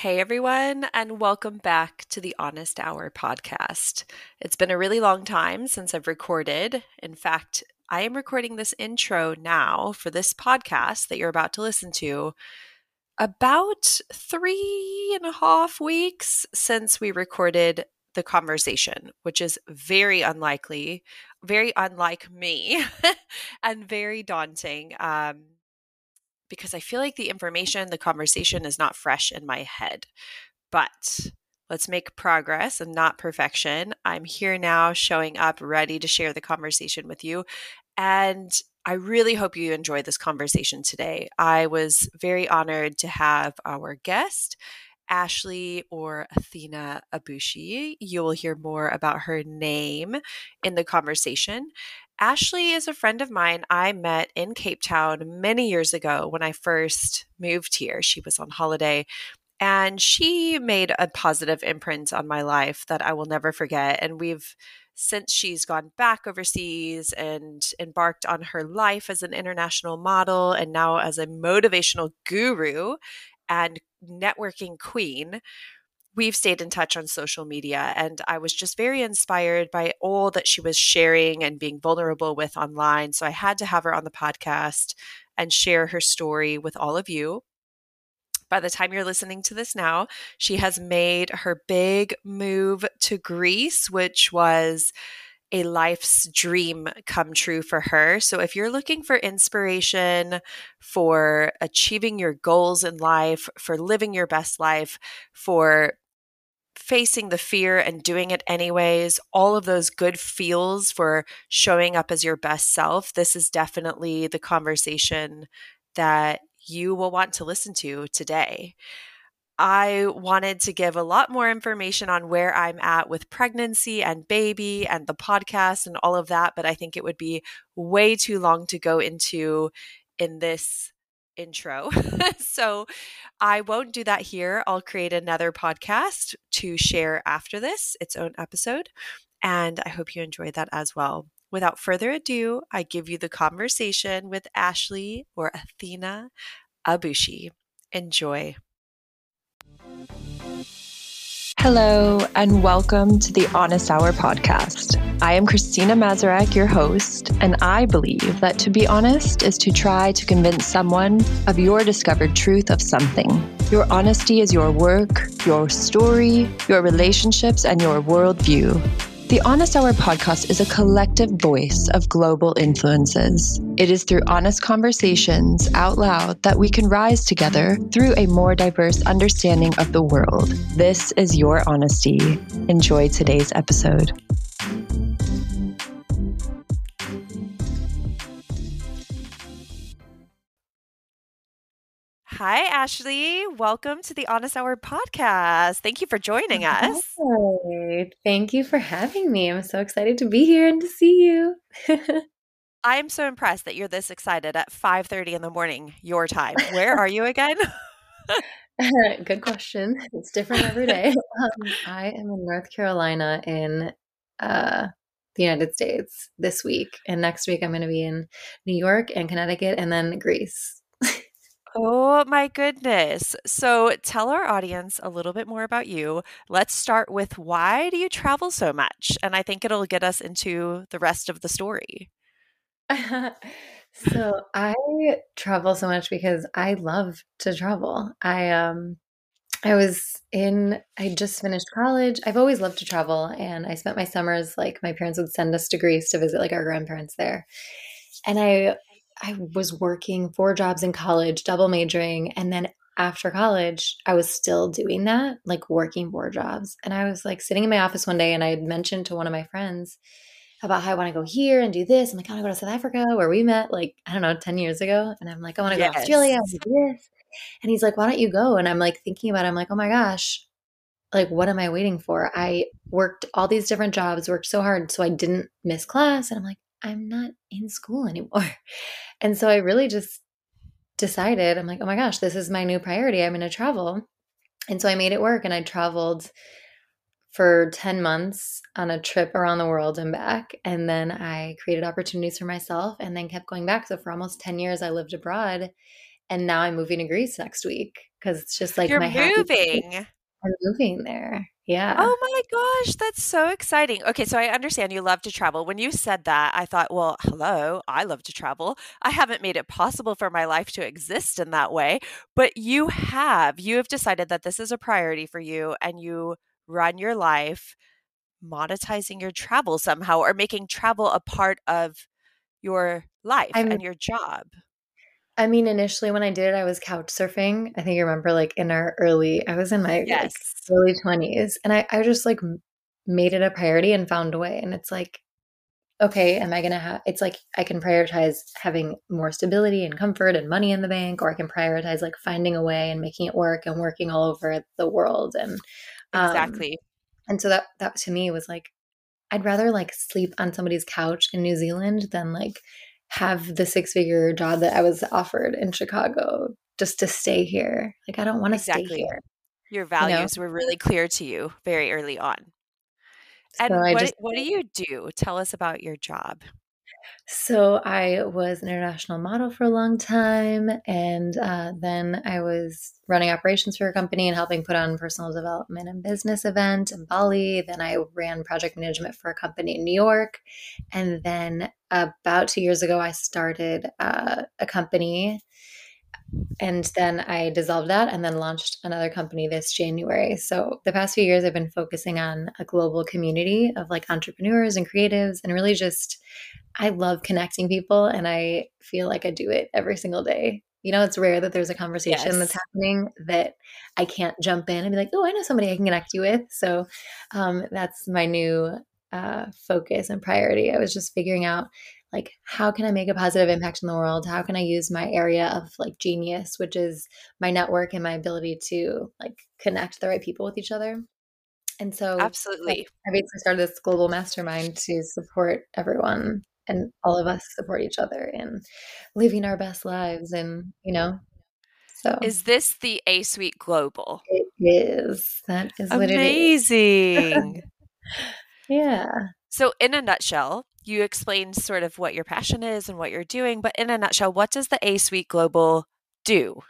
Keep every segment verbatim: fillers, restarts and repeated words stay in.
Hey everyone, and welcome back to the Honest Hour podcast. It's been a really long time since I've recorded. In fact, I am recording this intro now for this podcast that you're about to listen to about three and a half weeks since we recorded the conversation, which is very unlikely, very unlike me, and very daunting. Um, because I feel like the information, the conversation is not fresh in my head. But let's make progress and not perfection. I'm here now, showing up, ready to share the conversation with you. And I really hope you enjoy this conversation today. I was very honored to have our guest, Ashley or Athena Abushi. You will hear more about her name in the conversation. Ashley is a friend of mine I met in Cape Town many years ago when I first moved here. She was on holiday and she made a positive imprint on my life that I will never forget. And we've, since she's gone back overseas and embarked on her life as an international model and now as a motivational guru and networking queen, we've stayed in touch on social media. And I was just very inspired by all that she was sharing and being vulnerable with online. So I had to have her on the podcast and share her story with all of you. By the time you're listening to this now, she has made her big move to Greece, which was a life's dream come true for her. So if you're looking for inspiration for achieving your goals in life, for living your best life, for facing the fear and doing it anyways, all of those good feels for showing up as your best self, this is definitely the conversation that you will want to listen to today. I wanted to give a lot more information on where I'm at with pregnancy and baby and the podcast and all of that, but I think it would be way too long to go into in this intro. So I won't do that here. I'll create another podcast to share after this, its own episode, and I hope you enjoyed that as well. Without further ado, I give you the conversation with Ashley or Athena Abushi. Enjoy. Hello, and welcome to the Honest Hour podcast. I am Christina Mazurek, your host, and I believe that to be honest is to try to convince someone of your discovered truth of something. Your honesty is your work, your story, your relationships, and your worldview. The Honest Hour podcast is a collective voice of global influences. It is through honest conversations out loud that we can rise together through a more diverse understanding of the world. This is your honesty. Enjoy today's episode. Hi, Ashley. Welcome to the Honest Hour podcast. Thank you for joining us. Hi. Thank you for having me. I'm so excited to be here and to see you. I'm so impressed that you're this excited at five thirty in the morning, your time. Where are you again? Good question. It's different every day. Um, I am in North Carolina in uh, the United States this week. And next week, I'm going to be in New York and Connecticut and then Greece. Oh my goodness. So tell our audience a little bit more about you. Let's start with why do you travel so much? And I think it'll get us into the rest of the story. So I travel so much because I love to travel. I um I was in I just finished college. I've always loved to travel, and I spent my summers, like, my parents would send us to Greece to visit like our grandparents there. And I I was working four jobs in college, double majoring, and then after college, I was still doing that, like working four jobs. And I was like sitting in my office one day and I had mentioned to one of my friends about how I want to go here and do this. I'm like, I want to go to South Africa where we met like, I don't know, ten years ago. And I'm like, I want to go to Australia. I Yes. want to do this. And he's like, why don't you go? And I'm like thinking about it. I'm like, oh my gosh, like, what am I waiting for? I worked all these different jobs, worked so hard so I didn't miss class. And I'm like, I'm not in school anymore. And so I really just decided, I'm like, oh my gosh, this is my new priority. I'm going to travel. And so I made it work, and I traveled for ten months on a trip around the world and back. And then I created opportunities for myself and then kept going back. So for almost ten years, I lived abroad. And now I'm moving to Greece next week. because it's just like You're my happy place. moving. I'm moving there. Yeah. Oh my gosh, that's so exciting. Okay, so I understand you love to travel. When you said that, I thought, well, hello, I love to travel. I haven't made it possible for my life to exist in that way, but you have. You have decided that this is a priority for you and you run your life monetizing your travel somehow or making travel a part of your life I'm and your job. I mean, initially when I did it, I was couch surfing. I think you remember like in our early, I was in my like Yes, early twenties and I, I just like m- made it a priority and found a way. And it's like, okay, am I going to have, it's like I can prioritize having more stability and comfort and money in the bank, or I can prioritize like finding a way and making it work and working all over the world. And, um, exactly. and so that, that to me was like, I'd rather like sleep on somebody's couch in New Zealand than like have the six figure job that I was offered in Chicago just to stay here. Like, I don't want to stay Exactly. here, Your you know? values were really clear to you very early on. So And I what just, what do you do? Tell us about your job. so I was an international model for a long time. And uh, then I was running operations for a company and helping put on personal development and business event in Bali. Then I ran project management for a company in New York. And then about two years ago, I started uh, a company and then I dissolved that and then launched another company this January. So the past few years, I've been focusing on a global community of like entrepreneurs and creatives and really just, I love connecting people and I feel like I do it every single day. You know, it's rare that there's a conversation that's Yes. happening that I can't jump in and be like, oh, I know somebody I can connect you with. So um, that's my new uh, focus and priority. I was just figuring out like how can I make a positive impact in the world? How can I use my area of like genius, which is my network and my ability to like connect the right people with each other. And so I Absolutely. I basically started this global mastermind to support everyone and all of us support each other in living our best lives. And, you know, so Is this the A Suite Global? it is. That is what it is. Amazing. Yeah. So, in a nutshell, you explained sort of what your passion is and what you're doing, but in a nutshell, what does the A Suite Global do?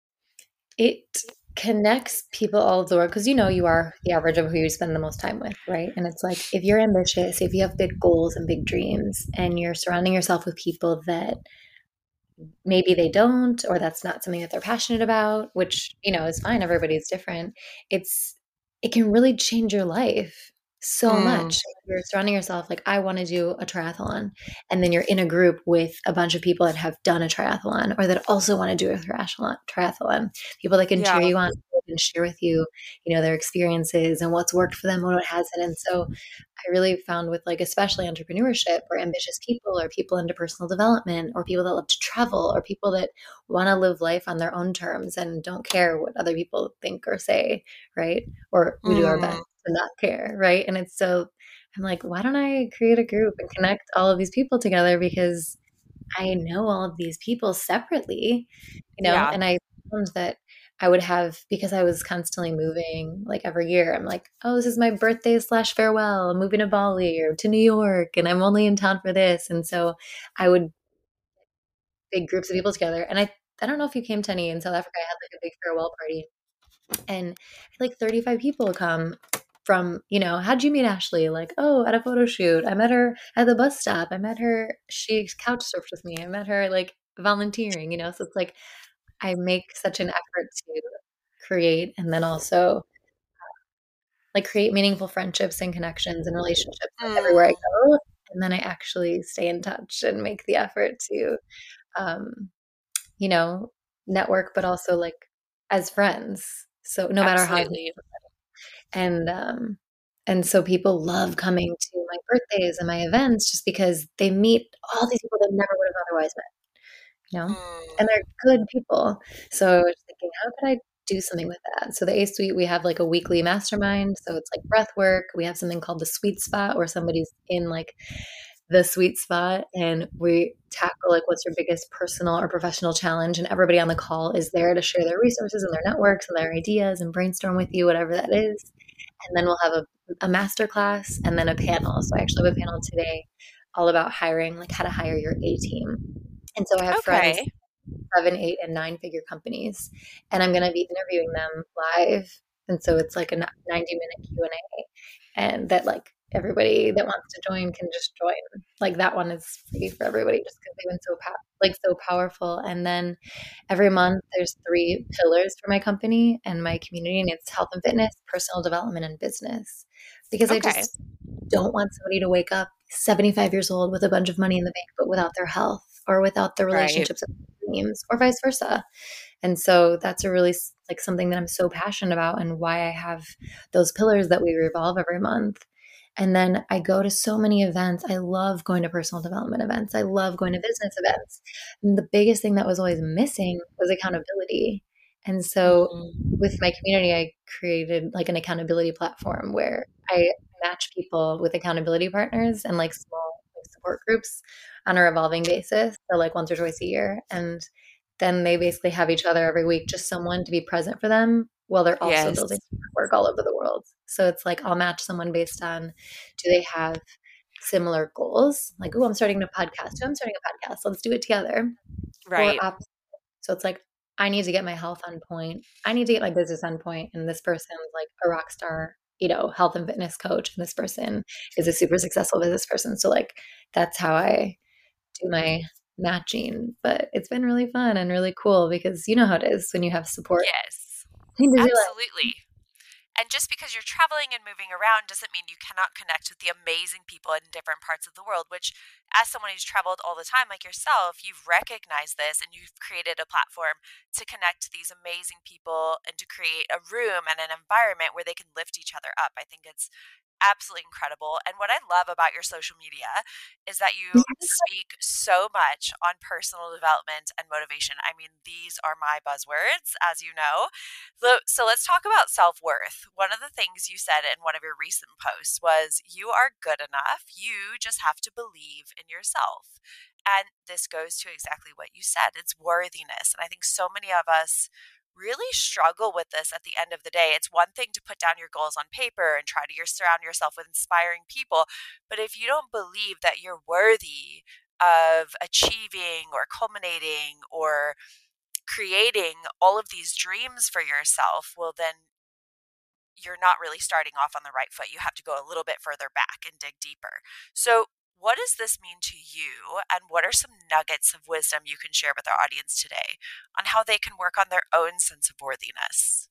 It connects people all over the world because you know you are the average of who you spend the most time with, right? And it's like if you're ambitious, if you have big goals and big dreams, and you're surrounding yourself with people that maybe they don't, or that's not something that they're passionate about, which, you know, is fine. Everybody's different. It's, it can really change your life so Mm, much. You're surrounding yourself like, I want to do a triathlon. And then you're in a group with a bunch of people that have done a triathlon or that also want to do a triathlon, triathlon, people that can yeah. cheer you on and share with you, you know, their experiences and what's worked for them and what hasn't. And so I really found with like especially entrepreneurship or ambitious people or people into personal development or people that love to travel or people that want to live life on their own terms and don't care what other people think or say, right? Or we do our best Mm, to not care, right? And it's so I'm like, why don't I create a group and connect all of these people together because I know all of these people separately, you know, yeah. and I found that I would have because I was constantly moving like every year. I'm like, oh, this is my birthday slash farewell. I'm moving to Bali or to New York, and I'm only in town for this. And so I would big groups of people together. And I I don't know if you came to any in South Africa. I had like a big farewell party, and I had like thirty-five people come from, you know, how'd you meet Ashley? Like, oh, at a photo shoot. I met her at the bus stop. I met her. She couch surfed with me. I met her like volunteering, you know. So it's like I make such an effort to create and then also like create meaningful friendships and connections and relationships like everywhere I Mm, go. And then I actually stay in touch and make the effort to, um, you know, network, but also like as friends. So no matter how, absolutely. and, um, and so people love coming to my birthdays and my events just because they meet all these people they never would have otherwise met. You know? Mm, And they're good people. So I was thinking, how could I do something with that? So the A Suite, we have like a weekly mastermind. So it's like breath work. We have something called the sweet spot where somebody's in like the sweet spot and we tackle like what's your biggest personal or professional challenge. And everybody on the call is there to share their resources and their networks and their ideas and brainstorm with you, whatever that is. And then we'll have a, a master class and then a panel. So I actually have a panel today all about hiring, like how to hire your A team. And so I have friends okay. seven, eight, and nine figure companies, and I'm going to be interviewing them live. And so it's like a ninety minute Q and A, and that like everybody that wants to join can just join. Like that one is free for everybody just because they've been so pow- like so powerful. And then every month there's three pillars for my company and my community, and it's health and fitness, personal development, and business. Because I Okay. just don't want somebody to wake up seventy-five years old with a bunch of money in the bank, but without their health or without the Right. relationships and dreams, or vice versa. And so that's a really like something that I'm so passionate about, and why I have those pillars that we revolve every month. And then I go to so many events. I love going to personal development events. I love going to business events. And the biggest thing that was always missing was accountability. And so Mm. with my community, I created like an accountability platform where I match people with accountability partners and like small like support groups on a revolving basis. So like once or twice a year. And then they basically have each other every week, just someone to be present for them while they're also Yes. building work all over the world. So it's like I'll match someone based on, do they have similar goals? Like, oh, I'm starting a podcast. Oh, I'm starting a podcast. Let's do it together. Or Right. opposite. So it's like, I need to get my health on point. I need to get my business on point. And this person's like a rock star, you know, health and fitness coach. And this person is a super successful business person. So like that's how I do my matching. But it's been really fun and really cool because you know how it is when you have support. Yes. Changes your life. Absolutely. And just because you're traveling and moving around doesn't mean you cannot connect with the amazing people in different parts of the world, which, as someone who's traveled all the time, like yourself, you've recognized this and you've created a platform to connect to these amazing people and to create a room and an environment where they can lift each other up. I think it's absolutely incredible. And what I love about your social media is that you speak so much on personal development and motivation. I mean, these are my buzzwords, as you know. So let's talk about self-worth. One of the things you said in one of your recent posts was, you are good enough. You just have to believe in yourself. And this goes to exactly what you said. It's worthiness. And I think so many of us really struggle with this at the end of the day. It's one thing to put down your goals on paper and try to surround yourself with inspiring people. But if you don't believe that you're worthy of achieving or culminating or creating all of these dreams for yourself, well, then you're not really starting off on the right foot. You have to go a little bit further back and dig deeper. So, what does this mean to you? And what are some nuggets of wisdom you can share with our audience today on how they can work on their own sense of worthiness?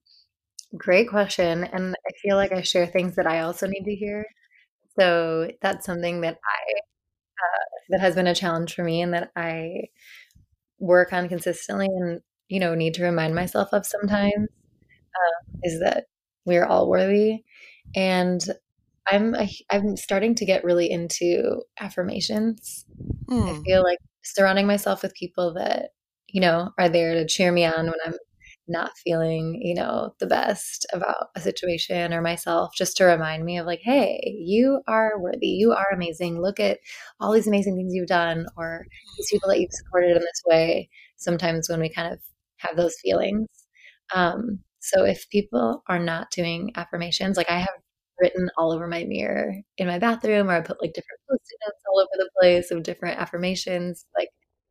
Great question. And I feel like I share things that I also need to hear. So that's something that I uh, that has been a challenge for me and that I work on consistently and you know need to remind myself of sometimes, uh, is that we're all worthy. And I'm a, I'm starting to get really into affirmations. I Mm. feel like surrounding myself with people that, you know, are there to cheer me on when I'm not feeling, you know, the best about a situation or myself, just to remind me of like, hey, you are worthy. You are amazing. Look at all these amazing things you've done, or these people that you've supported in this way. Sometimes when we kind of have those feelings. Um, so if people are not doing affirmations, like I have written all over my mirror in my bathroom, or I put like different post-it notes all over the place of different affirmations, like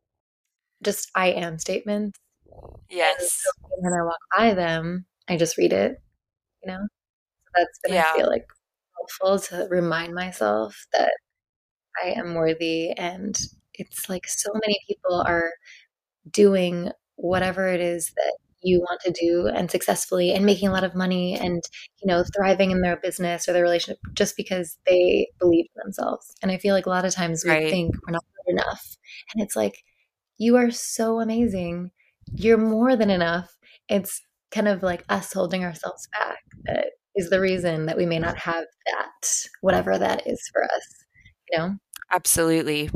just I am statements. And so Yes. when I walk by them, I just read it, you know? So that's been, I Yeah. feel like, helpful to remind myself that I am worthy. And it's like so many people are doing whatever it is that you want to do and successfully and making a lot of money and you know thriving in their business or their relationship just because they believe in themselves. And I feel like a lot of times we Right. think we're not good enough, and it's like, you are so amazing, you're more than enough. It's kind of like us holding ourselves back that is the reason that we may not have that, whatever that is for us, you know. Absolutely.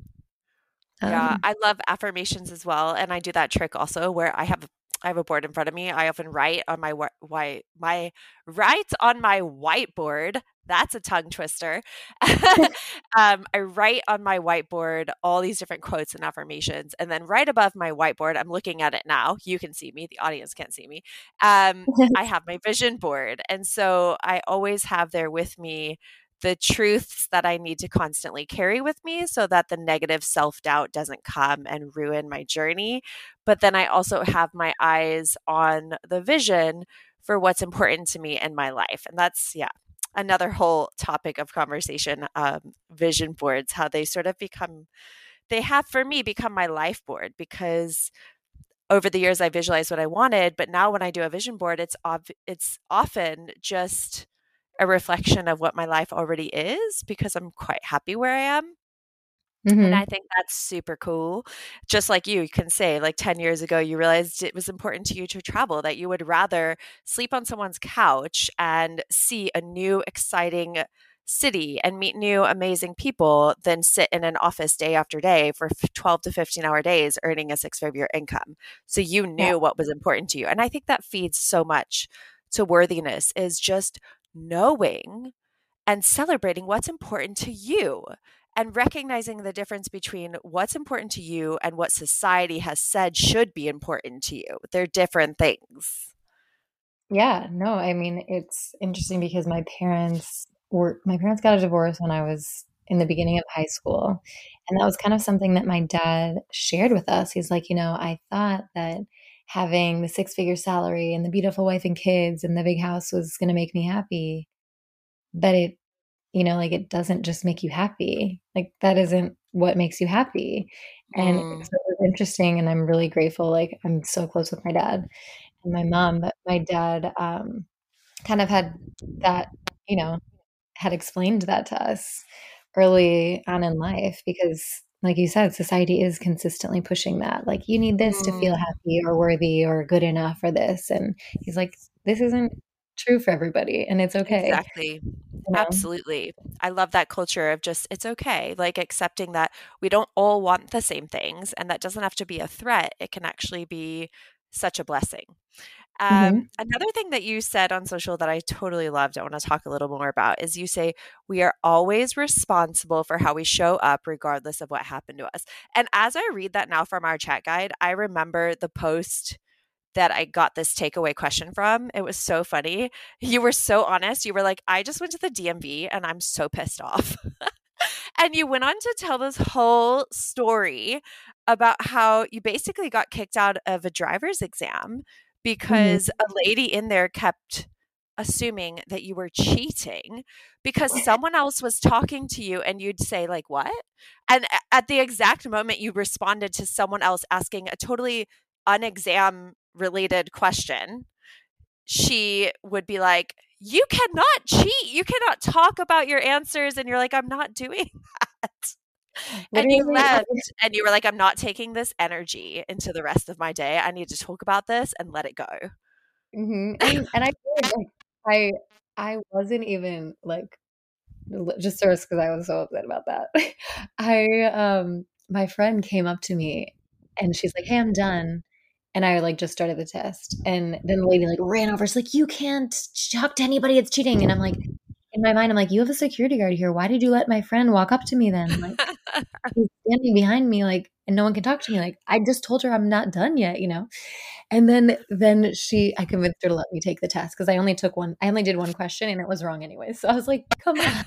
Yeah, um I love affirmations as well, and I do that trick also where I have I have a board in front of me. I often write on my whi- white my write on my whiteboard. That's a tongue twister. um, I write on my whiteboard all these different quotes and affirmations, and then right above my whiteboard, I'm looking at it now. You can see me; the audience can't see me. Um, I have my vision board, and so I always have there with me the truths that I need to constantly carry with me so that the negative self doubt doesn't come and ruin my journey. But then I also have my eyes on the vision for what's important to me in my life. And that's, yeah, another whole topic of conversation, um, vision boards, how they sort of become, they have for me become my life board because over the years I visualized what I wanted, but now when I do a vision board, it's ob- it's often just a reflection of what my life already is because I'm quite happy where I am. And Mm-hmm. I think that's super cool. Just like you, you can say, like ten years ago, you realized it was important to you to travel, that you would rather sleep on someone's couch and see a new, exciting city and meet new, amazing people than sit in an office day after day for twelve to fifteen hour days earning a six figure income. So you Yeah. knew what was important to you. And I think that feeds so much to worthiness is just knowing and celebrating what's important to you and recognizing the difference between what's important to you and what society has said should be important to you. They're different things. Yeah, no, I mean, it's interesting because my parents were my parents got a divorce when I was in the beginning of high school, and that was kind of something that my dad shared with us. He's like, "You know, I thought that having the six-figure salary and the beautiful wife and kids and the big house was gonna make me happy, but it you know, like, it doesn't just make you happy. Like, that isn't what makes you happy." And Mm. so it was interesting, and I'm really grateful, like, I'm so close with my dad and my mom, but my dad, um kind of had that, you know, had explained that to us early on in life because, like you said, society is consistently pushing that. Like, you need this to feel Mm. happy or worthy or good enough for this. And he's like, this isn't true for everybody, and it's okay, Exactly. you know? Absolutely. I love that culture of just, it's okay, like accepting that we don't all want the same things. And that doesn't have to be a threat. It can actually be such a blessing. Um, Mhm. another thing that you said on social that I totally loved, I want to talk a little more about, is you say we are always responsible for how we show up, regardless of what happened to us. And as I read that now from our chat guide, I remember the post that I got this takeaway question from. It was so funny. You were so honest. You were like, I just went to the D M V and I'm so pissed off. And you went on to tell this whole story about how you basically got kicked out of a driver's exam Mhm. because a lady in there kept assuming that you were cheating because someone else was talking to you and you'd say like what? And a- at the exact moment you responded to someone else asking a totally unexam related question, she would be like, you cannot cheat. You cannot talk about your answers. And you're like, I'm not doing that. And you Literally, like left and you were like, I'm not taking this energy into the rest of my day. I need to talk about this and let it go. mhm, and and I did, like, I I wasn't even, like, L just because I was so upset about that. I, um my friend came up to me and she's like, "Hey, I'm done." And I, like, just started the test, and then the lady, like, ran over, she's like, "You can't talk to anybody, it's cheating." And I'm like in my mind, I'm like, "You have a security guard here, why did you let my friend walk up to me then? Like, he's standing behind me, like, and no one can talk to me, like, I just told her I'm not done yet, you know?" And then then she I convinced her to let me take the test because I only took one I only did one question and it was wrong anyway, so I was like, "Come on."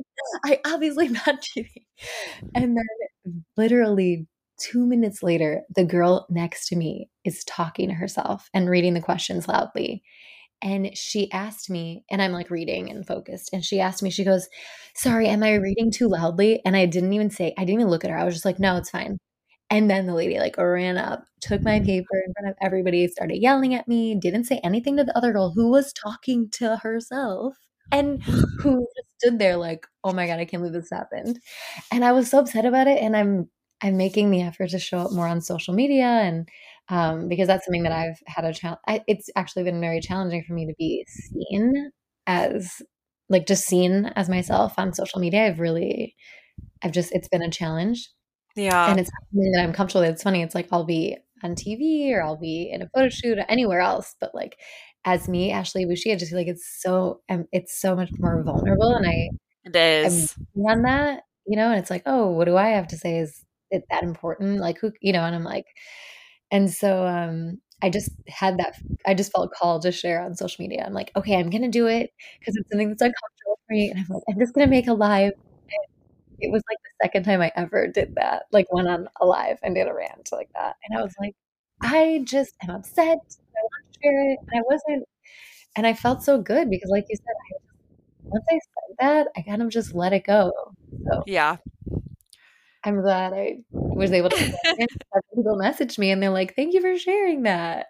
I obviously not cheating. And then literally two minutes later, the girl next to me is talking to herself and reading the questions loudly. And she asked me, and I'm like reading and focused, and she asked me, she goes, "Sorry, am I reading too loudly?" And I didn't even say, I didn't even look at her. I was just like, "No, it's fine." And then the lady like ran up, took my paper in front of everybody, started yelling at me, didn't say anything to the other girl who was talking to herself and who just stood there like, "Oh my God, I can't believe this happened." And I was so upset about it. And I'm I'm making the effort to show up more on social media and um, because that's something that I've had a challenge. It's actually been very challenging for me to be seen as like just seen as myself on social media. I've really, I've just, it's been a challenge Yeah. and it's something that I'm comfortable with. It's funny. It's like I'll be on T V or I'll be in a photo shoot or anywhere else, but like as me, Ashley Boucher, I just feel like it's so, um, it's so much more vulnerable, and I, It I'm is. working on that, you know. And it's like, oh, what do I have to say? Is it that important? Like who, you know? And I'm like, and so, um, I just had that I just felt called to share on social media. I'm like, "Okay, I'm gonna do it because it's something that's uncomfortable me. And I'm like, I'm just gonna make a live. It was like the second time I ever did that, like went on a live and did a rant like that. And I was like, I just am upset. I want to share it. And I wasn't, and I felt so good because, like you said, I, once I said that, I kind of just let it go. So Yeah. I'm glad I was able to share it. People message me and they're like, thank you for sharing that.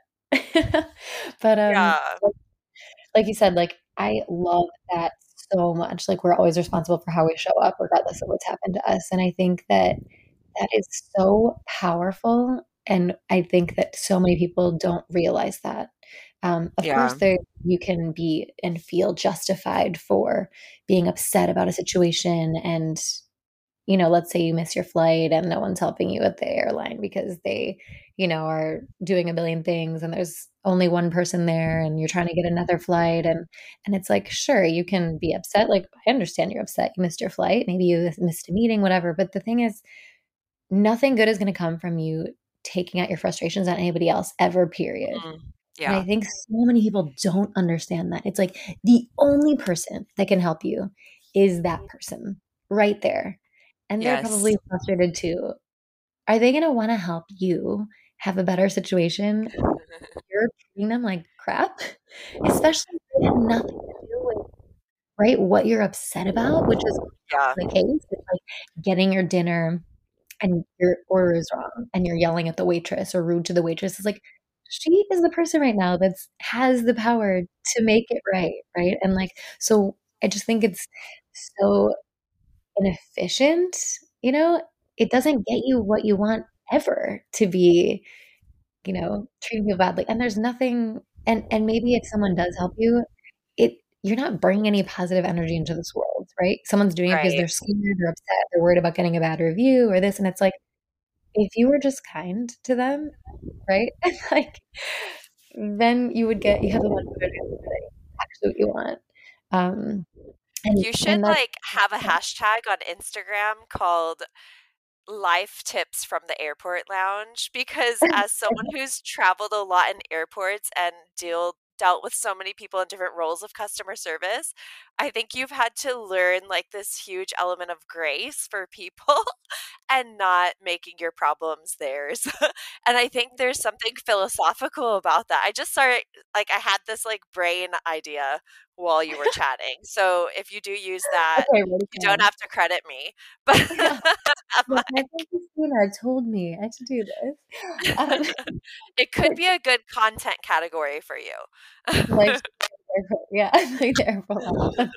But um, Yeah. like you said, like I love that so much. Like we're always responsible for how we show up, regardless of what's happened to us. And I think that that is so powerful. And I think that so many people don't realize that. Um, of course, Yeah. there you can be and feel justified for being upset about a situation and you know, let's say you miss your flight and no one's helping you at the airline because they, you know, are doing a billion things and there's only one person there and you're trying to get another flight and and it's like, sure, you can be upset. Like, I understand you're upset. You missed your flight. Maybe you missed a meeting, whatever. But the thing is, nothing good is going to come from you taking out your frustrations on anybody else ever, period. Mm. And I Yeah. think so many people don't understand that. It's like the only person that can help you is that person right there. And they're Yes. probably frustrated too. Are they going to want to help you have a better situation? You're treating them like crap, especially if it had nothing to do with right what you're upset about, which is Yeah. the case. It's like getting your dinner and your order is wrong and you're yelling at the waitress or rude to the waitress. It's like she is the person right now that's has the power to make it right, right? And like so I just think it's so inefficient, you know? It doesn't get you what you want ever to be, you know, treating people badly. And there's nothing and and maybe if someone does help you, it you're not bringing any positive energy into this world, right? Someone's doing it because Right. they're scared or upset, they're worried about getting a bad review or this, and it's like if you were just kind to them, right? Like, then you would get you have a much better chance of getting actually what you want. Um, and You should and that's like have a hashtag on Instagram called life tips from the airport lounge because as someone who's traveled a lot in airports and deal dealt with so many people in different roles of customer service, I think you've had to learn like this huge element of grace for people and not making your problems theirs. And I think there's something philosophical about that. I just started like I had this like brain idea while you were chatting. So if you do use that, okay, write it you don't down. have to credit me. But Yeah, I'm yeah, I think Christina told me I should do this. Um, it could but be a good content category for you. like, yeah, like there for life.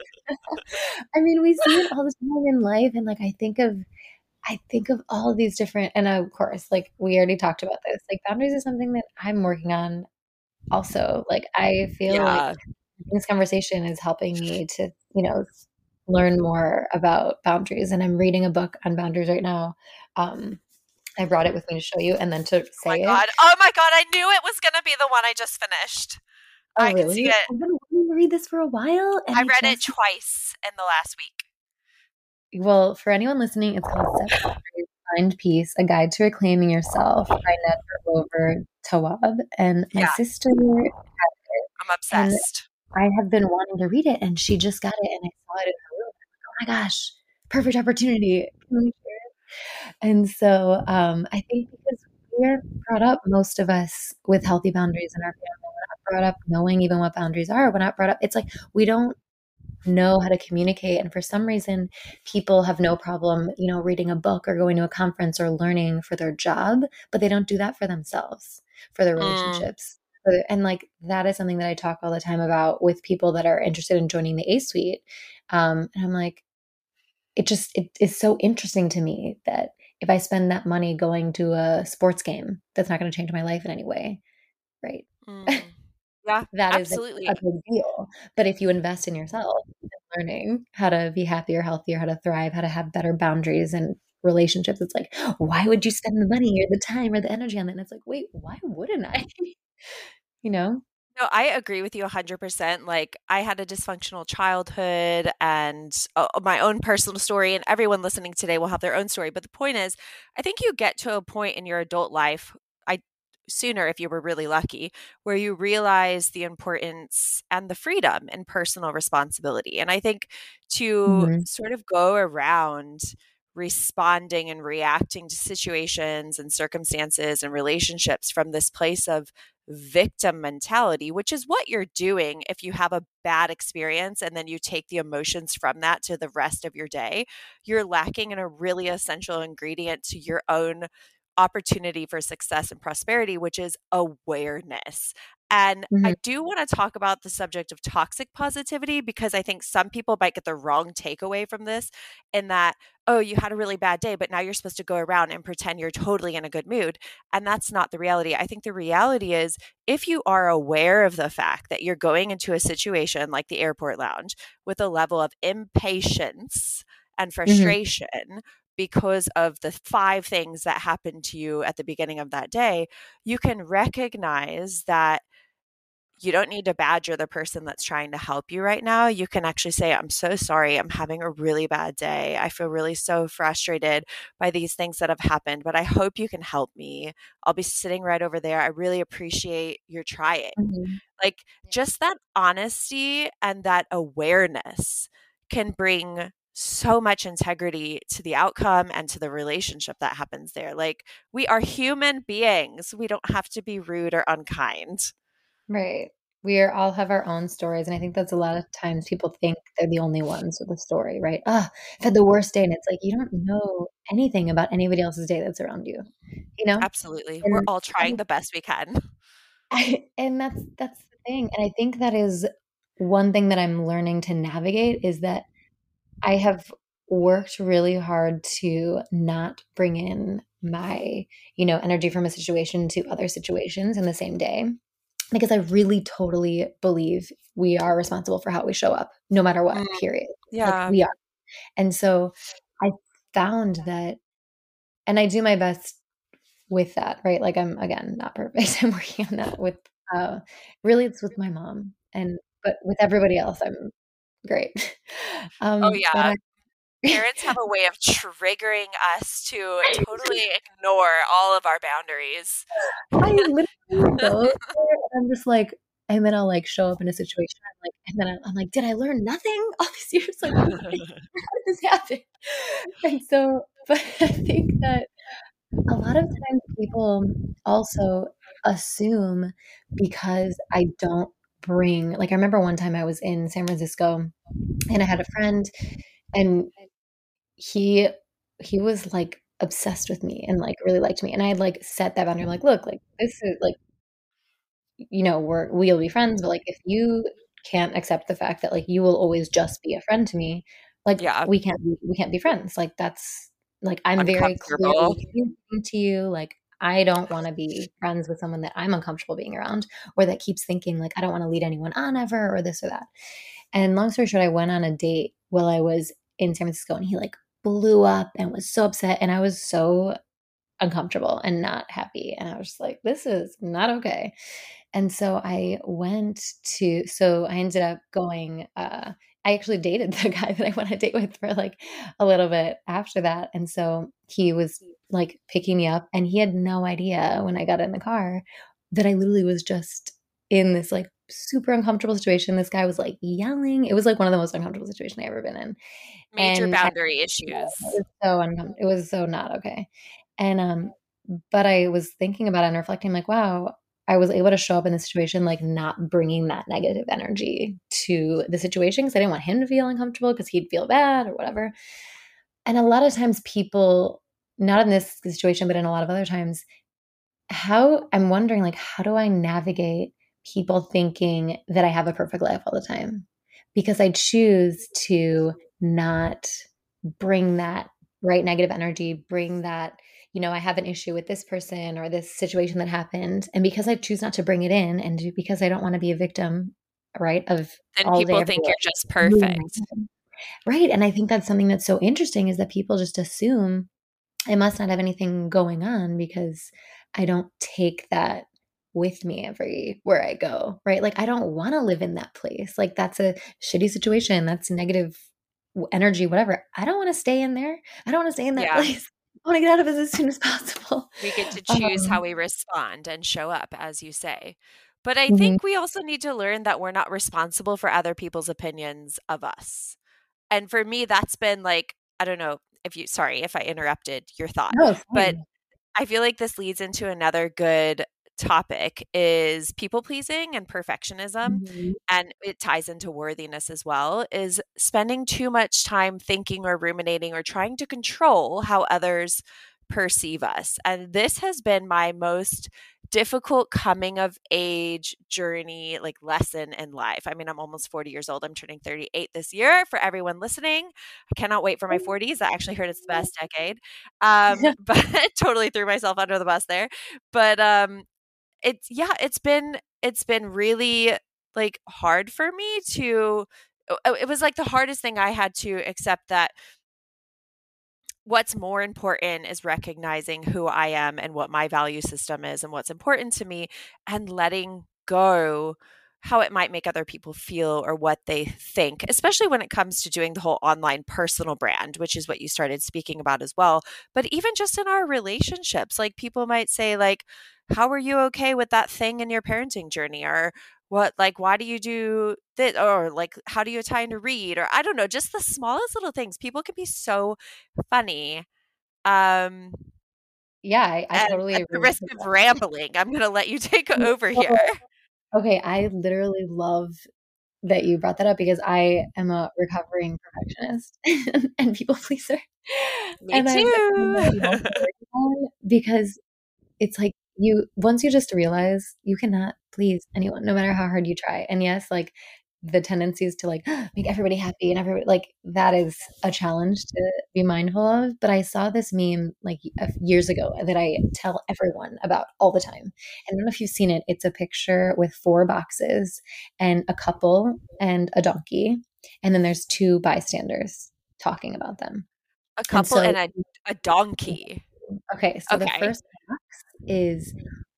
I mean, we see it all the time in life, and like I think of I think of all these different, and of course, like we already talked about this. Like boundaries is something that I'm working on also. Like I feel like Yeah. this conversation is helping me to, you know, learn more about boundaries. And I'm reading a book on boundaries right now. Um, I brought it with me to show you and then to Oh my say it. god. Oh my god, I knew it was gonna be the one I just finished. Oh, I can see really? it. I've been wanting to read this for a while, and I I read it just twice in the last week. well, for anyone listening, it's called Set Boundaries, Find Peace: A Guide to Reclaiming Yourself by Nedra Over Tawab. And my Yeah, sister had it, I'm and obsessed. I have been wanting to read it, and she just got it, and I saw it in her room. Oh my gosh, perfect opportunity. Can we share it? And so um, I think because we're brought up, most of us, with healthy boundaries in our family, we're not brought up knowing even what boundaries are. We're not brought up. It's like we don't know how to communicate. And for some reason, people have no problem, you know, reading a book or going to a conference or learning for their job, but they don't do that for themselves, for their Mm, relationships. For their- And like that is something that I talk all the time about with people that are interested in joining the A Suite. Um, and I'm like, it just it is so interesting to me that if I spend that money going to a sports game, that's not going to change my life in any way, right? mm. Yeah, That is a, absolutely. a big deal. But if you invest in yourself and learning how to be happier, healthier, how to thrive, how to have better boundaries and relationships, it's like, why would you spend the money or the time or the energy on that? And it's like, wait, why wouldn't I? You know? No, I agree with you one hundred percent. Like, I had a dysfunctional childhood and uh, my own personal story, and everyone listening today will have their own story. But the point is, I think you get to a point in your adult life. I sooner if you were really lucky, where you realize the importance and the freedom in personal responsibility. And I think to Mhm. sort of go around responding and reacting to situations and circumstances and relationships from this place of victim mentality, which is what you're doing if you have a bad experience and then you take the emotions from that to the rest of your day, you're lacking in a really essential ingredient to your own opportunity for success and prosperity, which is awareness. And I Mhm. do want to talk about the subject of toxic positivity because I think some people might get the wrong takeaway from this in that, oh, you had a really bad day, but now you're supposed to go around and pretend you're totally in a good mood. And that's not the reality. I think the reality is if you are aware of the fact that you're going into a situation like the airport lounge with a level of impatience and Mhm. frustration because of the five things that happened to you at the beginning of that day, you can recognize that you don't need to badger the person that's trying to help you right now. You can actually say, I'm so sorry. I'm having a really bad day. I feel really so frustrated by these things that have happened, but I hope you can help me. I'll be sitting right over there. I really appreciate your trying. Mhm. Like Yeah. just that honesty and that awareness can bring so much integrity to the outcome and to the relationship that happens there. Like we are human beings. We don't have to be rude or unkind. Right. We are all have our own stories, and I think that's a lot of times people think they're the only ones with a story, right? "Ah, I've had the worst day," and it's like, you don't know anything about anybody else's day that's around you, you know? Absolutely. We're And all I trying think the best we can. and that's that's the thing, and I think that is one thing that I'm learning to navigate is that I have worked really hard to not bring in my, you know, energy from a situation to other situations in the same day. Because I really totally believe we are responsible for how we show up, no matter what, Mm, period. Like, yeah. we are. And so I found that and I do my best with that, right? Like, I'm, again, not perfect. I'm working on that with, uh really, it's with my mom, and but with everybody else, I'm great. Oh, Um, but yeah. I Parents have a way of triggering us to totally ignore all of our boundaries. I literally go there and I'm just like and then I'll, like, show up in a situation, I'm like and then I I'm like, "Did I learn nothing all these years? Like, why how did this happen?" And so but I think that a lot of times people also assume because I don't bring like, I remember one time I was in San Francisco, and I had a friend, and he he was, like, obsessed with me and, like, really liked me, and I had, like, set that boundary, I'm like, "Look, like, this is, like, you know, we're we'll be friends, but, like, if you can't accept the fact that, like, you will always just be a friend to me, like, Yeah, we can't be we can't be friends, like, that's like, I'm very uncomfortable. clearly communicating to you, like, I don't wanna be friends with someone that I'm uncomfortable being around or that keeps thinking, like, I don't wanna lead anyone on ever or this or that." And long story short, I went on a date while I was in San Francisco, and he, like, blew up and was so upset, and I was so uncomfortable and not happy, and I was just like, "This is not okay." And so I went to so I ended up going, uh I actually dated the guy that I went on a date with for, like, a little bit after that, and so he was, like, picking me up, and he had no idea when I got in the car that I literally was just in this, like, super uncomfortable situation. This guy was, like, yelling. It was, like, one of the most uncomfortable situations I've ever been in, Major and I boundary yeah, it issues. was so uncom it was so not okay. And, um, but I was thinking about it and reflecting like, "Wow, I was able to show up in the situation, like, not bringing that negative energy to the situation because I didn't want him to feel uncomfortable because 'cause he'd feel bad or whatever." And a lot of times people not in this situation, but in a lot of other times, how I'm wondering, like, how do I navigate people thinking that I have a perfect life all the time? Because I choose to not bring that, right, negative energy, bring that, you know, I have an issue with this person or this situation that happened, and because I choose not to bring it in and do because I don't wanna be a victim, right, of Then all day people think everywhere. you're just perfect. Right, and I think that's something that's so interesting is that people just assume I must not have anything going on because I don't take that with me everywhere I go, right? Like, I don't wanna live in that place. Like, that's a shitty situation, that's negative w energy, whatever. I don't wanna stay in there. I don't wanna stay in that Yeah. place. I want to get out of this as soon as possible. We get to choose how Um, we respond and show up, as you say. But I mhm. think we also need to learn that we're not responsible for other people's opinions of us. And for me, that's been like, I don't know if you, sorry if I interrupted your thought, No, it's but fine. I feel like this leads into another good topic is people pleasing and perfectionism, Mhm. and it ties into worthiness as well, is spending too much time thinking or ruminating or trying to control how others perceive us. And this has been my most difficult coming of age journey, like lesson in life. I mean, I'm almost forty years old. I'm turning thirty-eight this year. For everyone listening, I cannot wait for my forties. I actually heard it's the best decade. Um, but totally threw myself under the bus there. But um it's yeah, it's been it's been really like hard for me to uh, it was like the hardest thing I had to accept that what's more important is recognizing who I am and what my value system is and what's important to me and letting go how it might make other people feel or what they think, especially when it comes to doing the whole online personal brand, which is what you started speaking about as well. But even just in our relationships, like people might say, like, how are you okay with that thing in your parenting journey? Or what, like, why do you do this? Or like, how do you tie into read? Or I don't know, just the smallest little things. People can be so funny. Um, Yeah, I, I and totally at the agree with risk you. of rambling, I'm going to let you take over here. So, okay, I literally love that you brought that up because I am a recovering perfectionist and people pleaser. Me And that's something too. that I'm also working on because it's like you once you just realize you cannot please anyone, no matter how hard you try. And yes, like the tendency is to like make everybody happy and everybody like that is a challenge to be mindful of. But I saw this meme like a f- years ago that I tell everyone about all the time. And I don't know if you've seen it. It's a picture with four boxes and a couple and a donkey. And then there's two bystanders talking about them. A And couple so, and a, a donkey. okay, so the Okay. first box is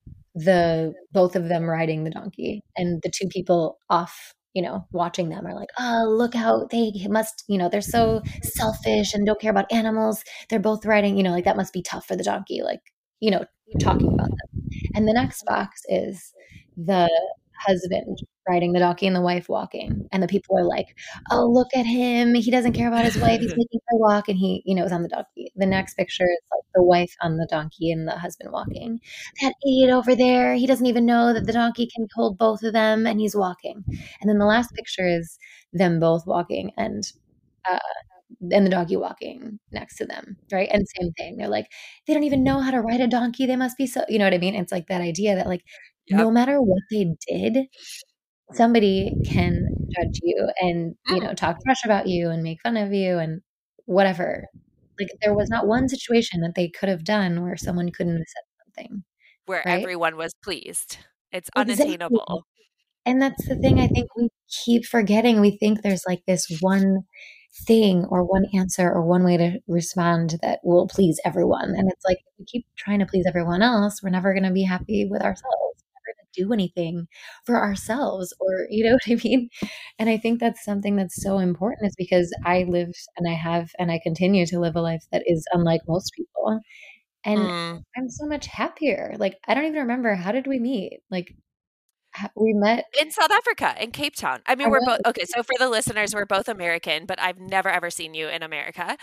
the both of them riding the donkey and the two people off, you know, watching them are like, oh, look how they must, you know, they're so selfish and don't care about animals. They're both riding, you know, like that must be tough for the donkey, like, you know, talking about them. And the next box is the husband riding the donkey and the wife walking. And the people are like, oh, look at him. He doesn't care about his wife. He's making her walk. And he, you know, is on the donkey. The next picture is like the wife on the donkey and the husband walking. That idiot over there, he doesn't even know that the donkey can hold both of them and he's walking. And then the last picture is them both walking and uh, and the doggy walking next to them, right? And same thing. They're like, they don't even know how to ride a donkey. They must be so, you know what I mean? It's like that idea that like Yep. no matter what they did, somebody can judge you and, you Mm. know, talk trash about you and make fun of you and whatever. Like there was not one situation that they could have done where someone couldn't have said something, Where right? everyone was pleased. It's Exactly. unattainable. And that's the thing I think we keep forgetting. We think there's like this one thing or one answer or one way to respond that will please everyone. And it's like if we keep trying to please everyone else, we're never going to be happy with ourselves. We're never going to do anything for ourselves or you know what I mean? And I think that's something that's so important is because I live and I have and I continue to live a life that is unlike most people. And Mm. I'm so much happier. Like I don't even remember how did we meet? Like ho- we met In South Africa, in Cape Town. I I mean, we're both know. okay, so for the listeners, we're both American, but I've never ever seen you in America.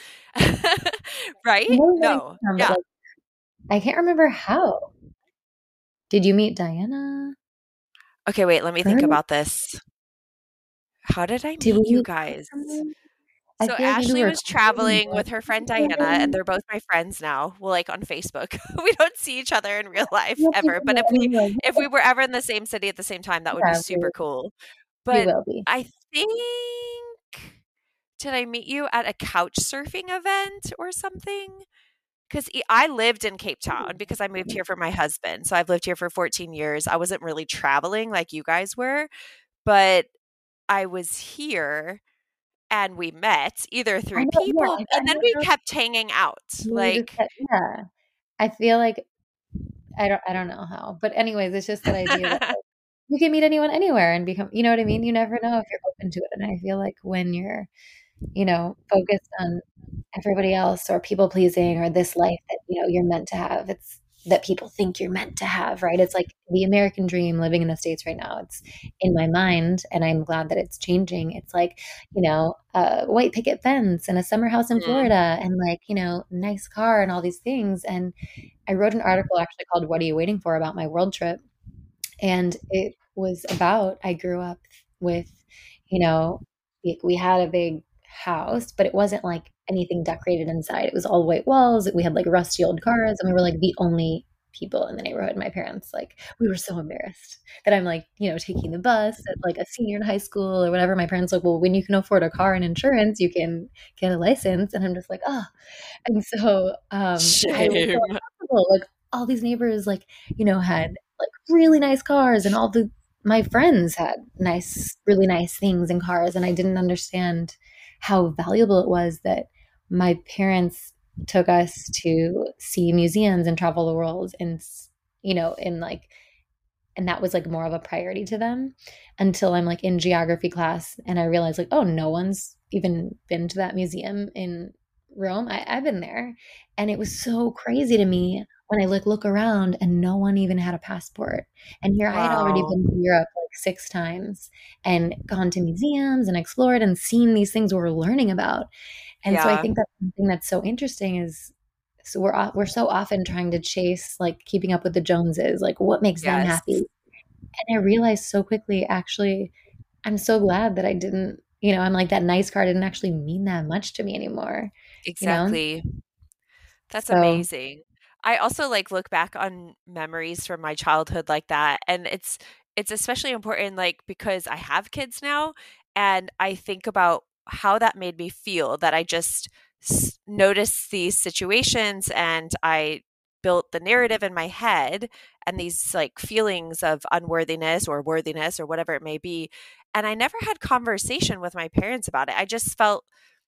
Right? I know where you No. from, but, Yeah. like, I can't remember how. Did you meet Diana Okay, wait, let me think first? about this. How did I Did we meet you meet guys? somewhere? I So feel like maybe we Ashley were was talking traveling more with her friend Diana, and they're both my friends now. Well, like on Facebook. We don't see each other in real life Yes, we ever, but do, if and we we were like, if we were ever in the same city at the same time, that would be "Yeah, we super cool. we But will be." I think did I meet you at a couch surfing event or something? Because I lived in Cape Town because I moved here for my husband. So I've lived here for fourteen years. I wasn't really traveling like you guys were, but I was here and we met either I through know, yeah, people I I and then we never kept hanging out. you just Like, said yeah. I feel like I don't I don't know how, but anyways, it's just that idea that, like, you can meet anyone anywhere and become you know what I mean? You never know if you're open to it, and I feel like when you're, you know, focused on everybody else or people pleasing or this life that, you know, you're meant to have. It's that people think you're meant to have, right? It's like the American dream living in the States right now. It's in my mind, and I'm glad that it's changing. It's like, you know, a white picket fence and a summer house in Mm. Florida and like, you know, nice car and all these things. And I wrote an article actually called What Are You Waiting For about my world trip. And it was about, I grew up with, you know, we, we had a big house, but it wasn't like anything decorated inside. It was all white walls. We had like rusty old cars, and we were like the only people in the neighborhood. My parents, like, we were so embarrassed that I'm like, you know, taking the bus at like a senior in high school or whatever. My parents like, well, when you can afford a car and insurance, you can get a license. And I'm just like, oh, and so, um, I was so Shame. uncomfortable, like, all these neighbors, like, you know, had, like, really nice cars, and all the my friends had nice really nice things and cars, and I didn't understand how valuable it was that my parents took us to see museums and travel the world and, s you know, and, like, and that was like more of a priority to them until I'm like in geography class and I realized like, oh, no one's even been to that museum in Rome. I, I've been there. And it was so crazy to me when I like look around and no one even had a passport. And here I had already Wow. been to Europe like six times and gone to museums and explored and seen these things we're learning about. And so I Yeah. think that's something that's so interesting is so we're o- we're so often trying to chase like keeping up with the Joneses, like what makes them Yes. happy. And I realized so quickly, actually, I'm so glad that I didn't, you know, I'm like that nice car didn't actually mean that much to me anymore, you know? Exactly. That's So, amazing. I also like look back on memories from my childhood like that, and it's it's especially important like because I have kids now and I think about how that made me feel that I just s- noticed these situations and I built the narrative in my head and these like feelings of unworthiness or worthiness or whatever it may be, and I never had conversation with my parents about it. I just felt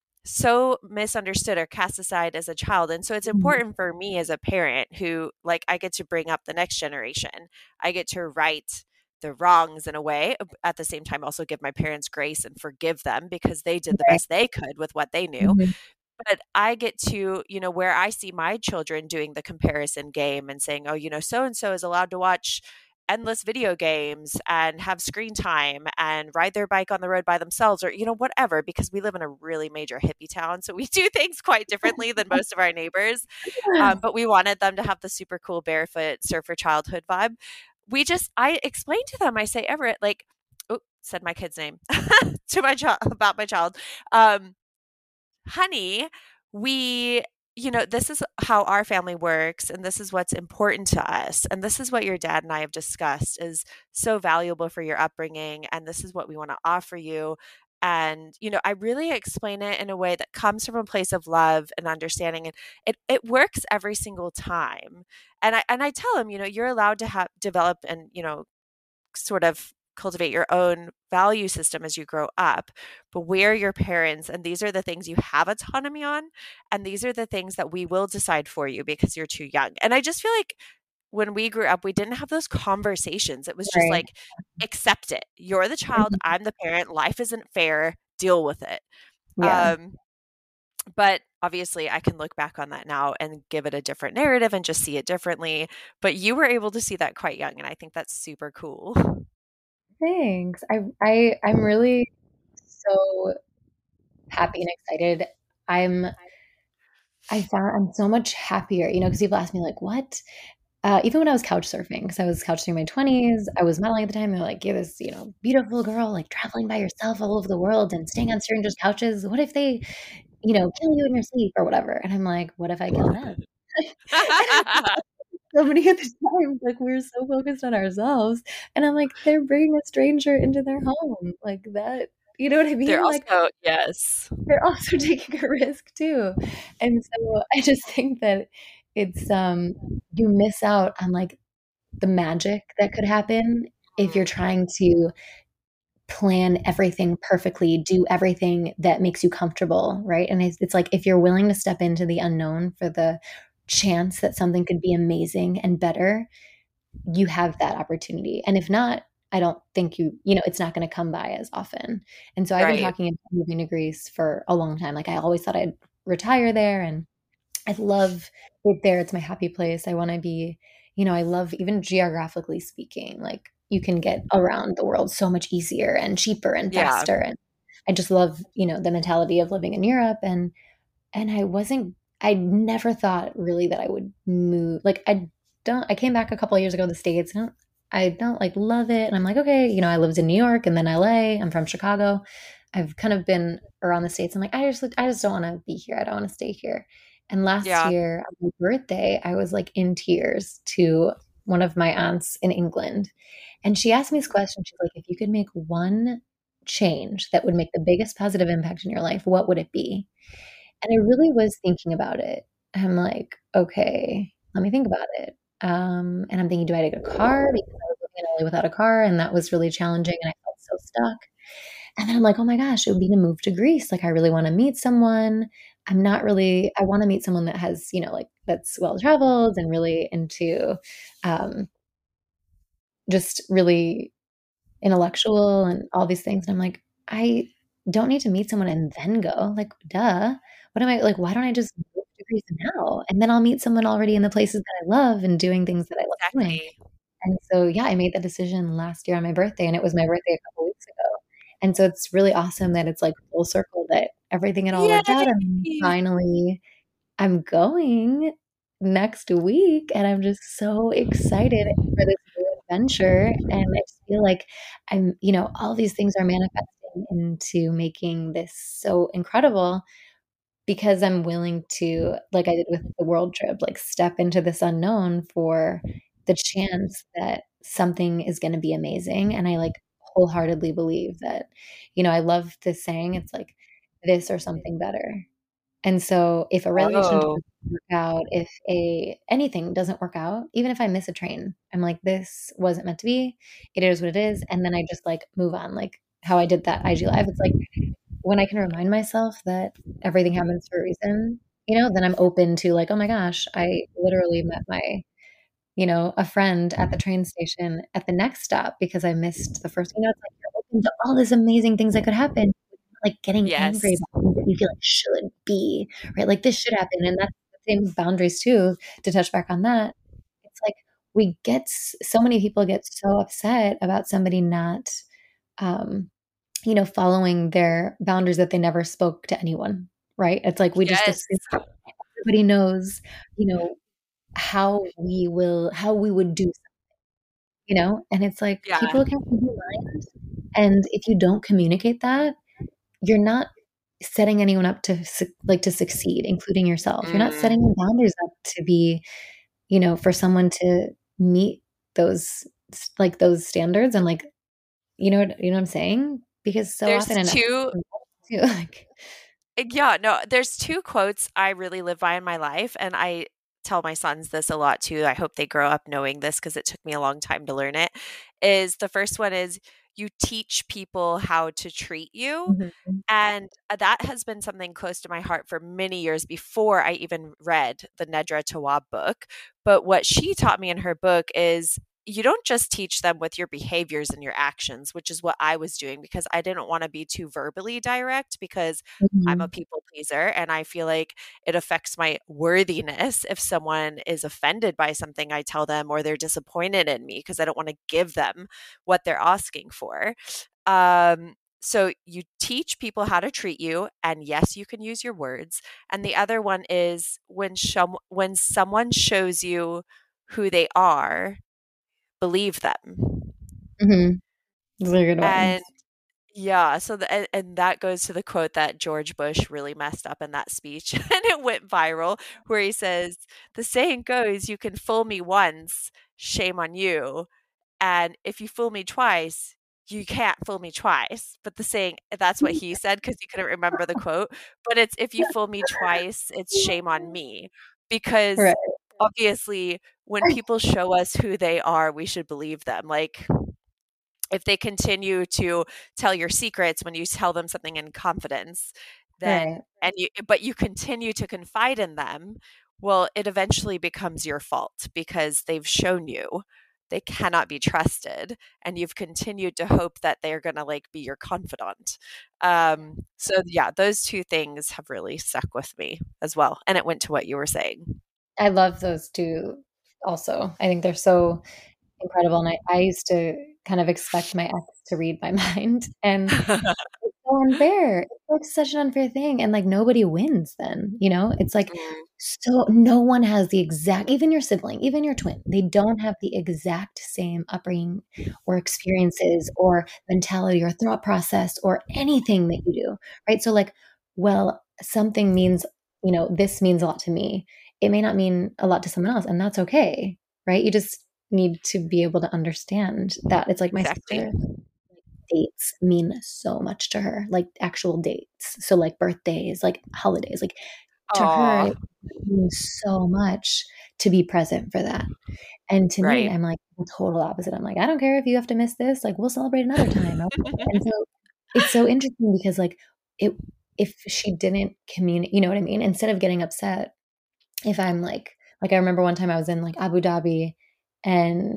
so misunderstood or cast aside as a child. And so it's mhm, important for me as a parent who, like, I get to bring up the next generation. I get to right the wrongs in a way, uh, at the same time, also give my parents grace and forgive them because they did the right. best they could with what they knew. Mhm, But I get to, you know, where I see my children doing the comparison game and saying, oh, you know, so and so is allowed to watch endless video games and have screen time and ride their bike on the road by themselves or, you know, whatever, because we live in a really major hippie town. So we do things quite differently than most of our neighbors. Um, but we wanted them to have the super cool barefoot surfer childhood vibe. We just, I explained to them, I say, Everett, like, oh, said my kid's name to my child about my child. Um, honey, we, you know, this is how our family works and this is what's important to us. And this is what your dad and I have discussed is so valuable for your upbringing. And this is what we want to offer you. And, you know, I really explain it in a way that comes from a place of love and understanding. And it, it works every single time. And I, and I tell him, you know, you're allowed to have develop and, you know, sort of cultivate your own value system as you grow up, but we're your parents and these are the things you have autonomy on and these are the things that we will decide for you because you're too young. And I just feel like when we grew up we didn't have those conversations. It was just right. like accept it. You're the child, Mhm, I'm the parent. Life isn't fair. Deal with it. yeah. Um but obviously I can look back on that now and give it a different narrative and just see it differently. But you were able to see that quite young and I think that's super cool. Thanks. I I I'm really so happy and excited. I'm I found I'm so much happier, you know, because people ask me like, "What?" Uh, even when I was couch surfing, because I was couch surfing in my twenties, I was modeling at the time, they're like, "You're this, you know, beautiful girl, like, traveling by yourself all over the world and staying on strangers' couches. What if they, you know, kill you in your sleep or whatever?" And I'm like, "What if I kill them?" And I'm so many of the times, like, we're so focused on ourselves, and I'm like, "They're bringing a stranger into their home." Like, that you know what I They're mean? Like, also yes. they're also taking a risk too. And so I just think that it's, um you miss out on, like, the magic that could happen if you're Mm, trying to plan everything perfectly, do everything that makes you comfortable, right? And it's, it's like if you're willing to step into the unknown for the chance that something could be amazing and better, you have that opportunity. And if not, I don't think you, you know, it's not going to come by as often. And so I've been right. talking about moving to Greece for a long time. Like I always thought I'd retire there, and I love it there. It's my happy place. I want to be, you know, I love even geographically speaking, like you can get around the world so much easier and cheaper and Yeah. faster. And I just love, you know, the mentality of living in Europe. And and I wasn't I never thought really that I would move. Like I don't I came back a couple of years ago to the States. And I don't, I don't like love it. And I'm like, okay, you know, I lived in New York and then L A. I'm from Chicago. I've kind of been around the States. I'm like, I just I just don't want to be here. I don't want to stay here. And last Yeah. year on my birthday, I was like in tears to one of my aunts in England. And she asked me this question. She's like, if you could make one change that would make the biggest positive impact in your life, what would it be? And I really was thinking about it. I'm like, okay, let me think about it. Um, and I'm thinking, do I get a car? Because I was living in L A without a car, and that was really challenging, and I felt so stuck. And then I'm like, oh my gosh, it would be to move to Greece. Like, I really want to meet someone. I'm not really, I want to meet someone that has, you know, like that's well traveled and really into um, just really intellectual and all these things. And I'm like, I don't need to meet someone and then go. Like, duh. What am I like? Why don't I just move to Greece now? And then I'll meet someone already in the places that I love and doing things that I love doing. Exactly. And so, yeah, I made that decision last year on my birthday, and it was my birthday a couple weeks ago. And so it's really awesome that it's like full circle that everything had all worked out. And Yay! finally, I'm going next week, and I'm just so excited for this new adventure. And I just feel like I'm, you know, all these things are manifesting into making this so incredible because I'm willing to, like I did with the world trip, like step into this unknown for the chance that something is going to be amazing. And I like wholeheartedly believe that, you know, I love this saying, it's like this or something better. And so if a relationship Oh, doesn't work out, if a anything doesn't work out, even if I miss a train, I'm like, this wasn't meant to be. It is what it is. And then I just like move on, like how I did that I G Live. It's like when I can remind myself that everything happens for a reason, you know, then I'm open to like, oh my gosh, I literally met my, you know, a friend at the train station at the next stop because I missed the first, you know, it's like you're open to all these amazing things that could happen, like getting angry yes. about things that you feel like should be, right? Like this should happen. And that's the same with boundaries too, to touch back on that. It's like we get s- so many people get so upset about somebody not um, you know, following their boundaries that they never spoke to anyone, right? It's like we just Yes. assume everybody knows, you know, how we will how we would do, you know? And it's like Yeah. people can't read your mind. And if you don't communicate that, you're not setting anyone up to suc like, to succeed, including yourself. You're not setting Mm. your boundaries up to be, you know, for someone to meet those s like, those standards and, like, you know what you know what I'm saying? Because so There's often and two too, like Uh, Yeah, no, there's two quotes I really live by in my life, and I tell my sons this a lot too. I hope they grow up knowing this because it took me a long time to learn it. Is the first one is you teach people how to treat you. Mhm. And uh, that has been something close to my heart for many years before I even read the Nedra Tawwab book. But what she taught me in her book is you don't just teach them with your behaviors and your actions, which is what I was doing because I didn't want to be too verbally direct because I'm a Mhm. people pleaser and I feel like it affects my worthiness if someone is offended by something I tell them or they're disappointed in me because I don't want to give them what they're asking for. Um, so you teach people how to treat you, and yes, you can use your words. And the other one is when shom- when someone shows you who they are, believe them. Mhm. Those are good And ones. yeah, so the, and, and that goes to the quote that George Bush really messed up in that speech, and it went viral, where he says, "The saying goes, you can fool me once, shame on you, and if you fool me twice, you can't fool me twice." But the saying, that's what he said because he couldn't remember the quote. But it's if you fool me twice, it's shame on me. Right. Because obviously, when people show us who they are, we should believe them. Like, if they continue to tell your secrets when you tell them something in confidence, then, Right. and you, but you continue to confide in them, well, it eventually becomes your fault because they've shown you they cannot be trusted, and you've continued to hope that they're going to like be your confidant. Um, so yeah, those two things have really stuck with me as well. And it went to what you were saying. I love those two also. I think they're so incredible. And I, I used to kind of expect my ex to read my mind. And it's so unfair. It's like such an unfair thing. And like nobody wins then, you know? It's like Mm, so no one has the exact, even your sibling, even your twin, they don't have the exact same upbringing or experiences or mentality or thought process or anything that you do. Right. So like, well, something means, you know, this means a lot to me. It may not mean a lot to someone else, and that's okay. Right. You just need to be able to understand that. It's like my exactly. sister, dates mean so much to her, like actual dates. So like birthdays, like holidays, like to her, Aw, it means so much to be present for that. And to me, right. I'm like the total opposite. I'm like, I don't care if you have to miss this, like we'll celebrate another time. Okay? And so it's so interesting because like it, if she didn't communicate, you know what I mean? Instead of getting upset, if I'm like, like I remember one time I was in like Abu Dhabi and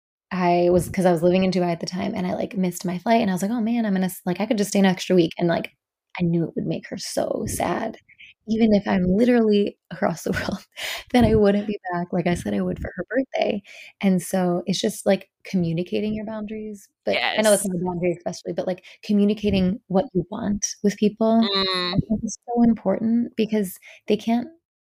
I was because I was living in Dubai at the time and I like missed my flight and I was like, "Oh man, I'm gonna like I could just stay an extra week." And like I knew it would make her so sad. Even if I'm literally across the world, then I wouldn't be back like I said I would for her birthday. And so it's just like communicating your boundaries. But I know that's Yes. not a boundary especially, but like communicating what you want with people Mm, I think is so important because they can't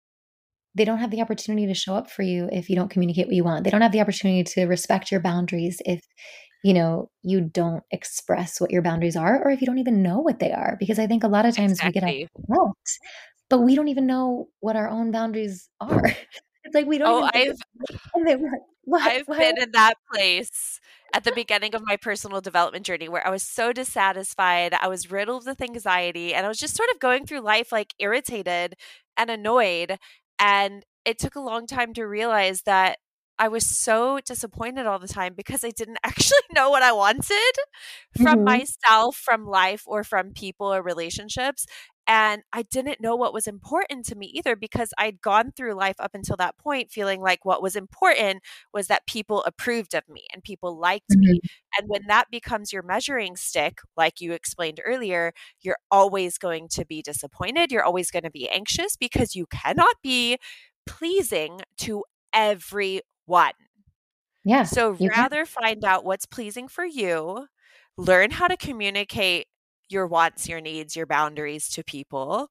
they don't have the opportunity to show up for you if you don't communicate what you want. They don't have the opportunity to respect your boundaries if, you know, you don't express what your boundaries are or if you don't even know what they are. Because I think a lot of times we get exactly. upset, but we don't even know what our own boundaries are. It's like we don't Oh, even think of I've and they were what? I've Why? been in that place at the beginning of my personal development journey where I was so dissatisfied. I was riddled with anxiety and I was just sort of going through life like irritated and annoyed. And it took a long time to realize that I was so disappointed all the time because I didn't actually know what I wanted from Mhm. myself, from life, or from people or relationships. And I didn't know what was important to me either because I'd gone through life up until that point feeling like what was important was that people approved of me and people liked me. Mhm. And when that becomes your measuring stick, like you explained earlier, you're always going to be disappointed. You're always going to be anxious because you cannot be pleasing to everyone. Yeah, So you can. rather find out what's pleasing for you, learn how to communicate your wants, your needs, your boundaries to people,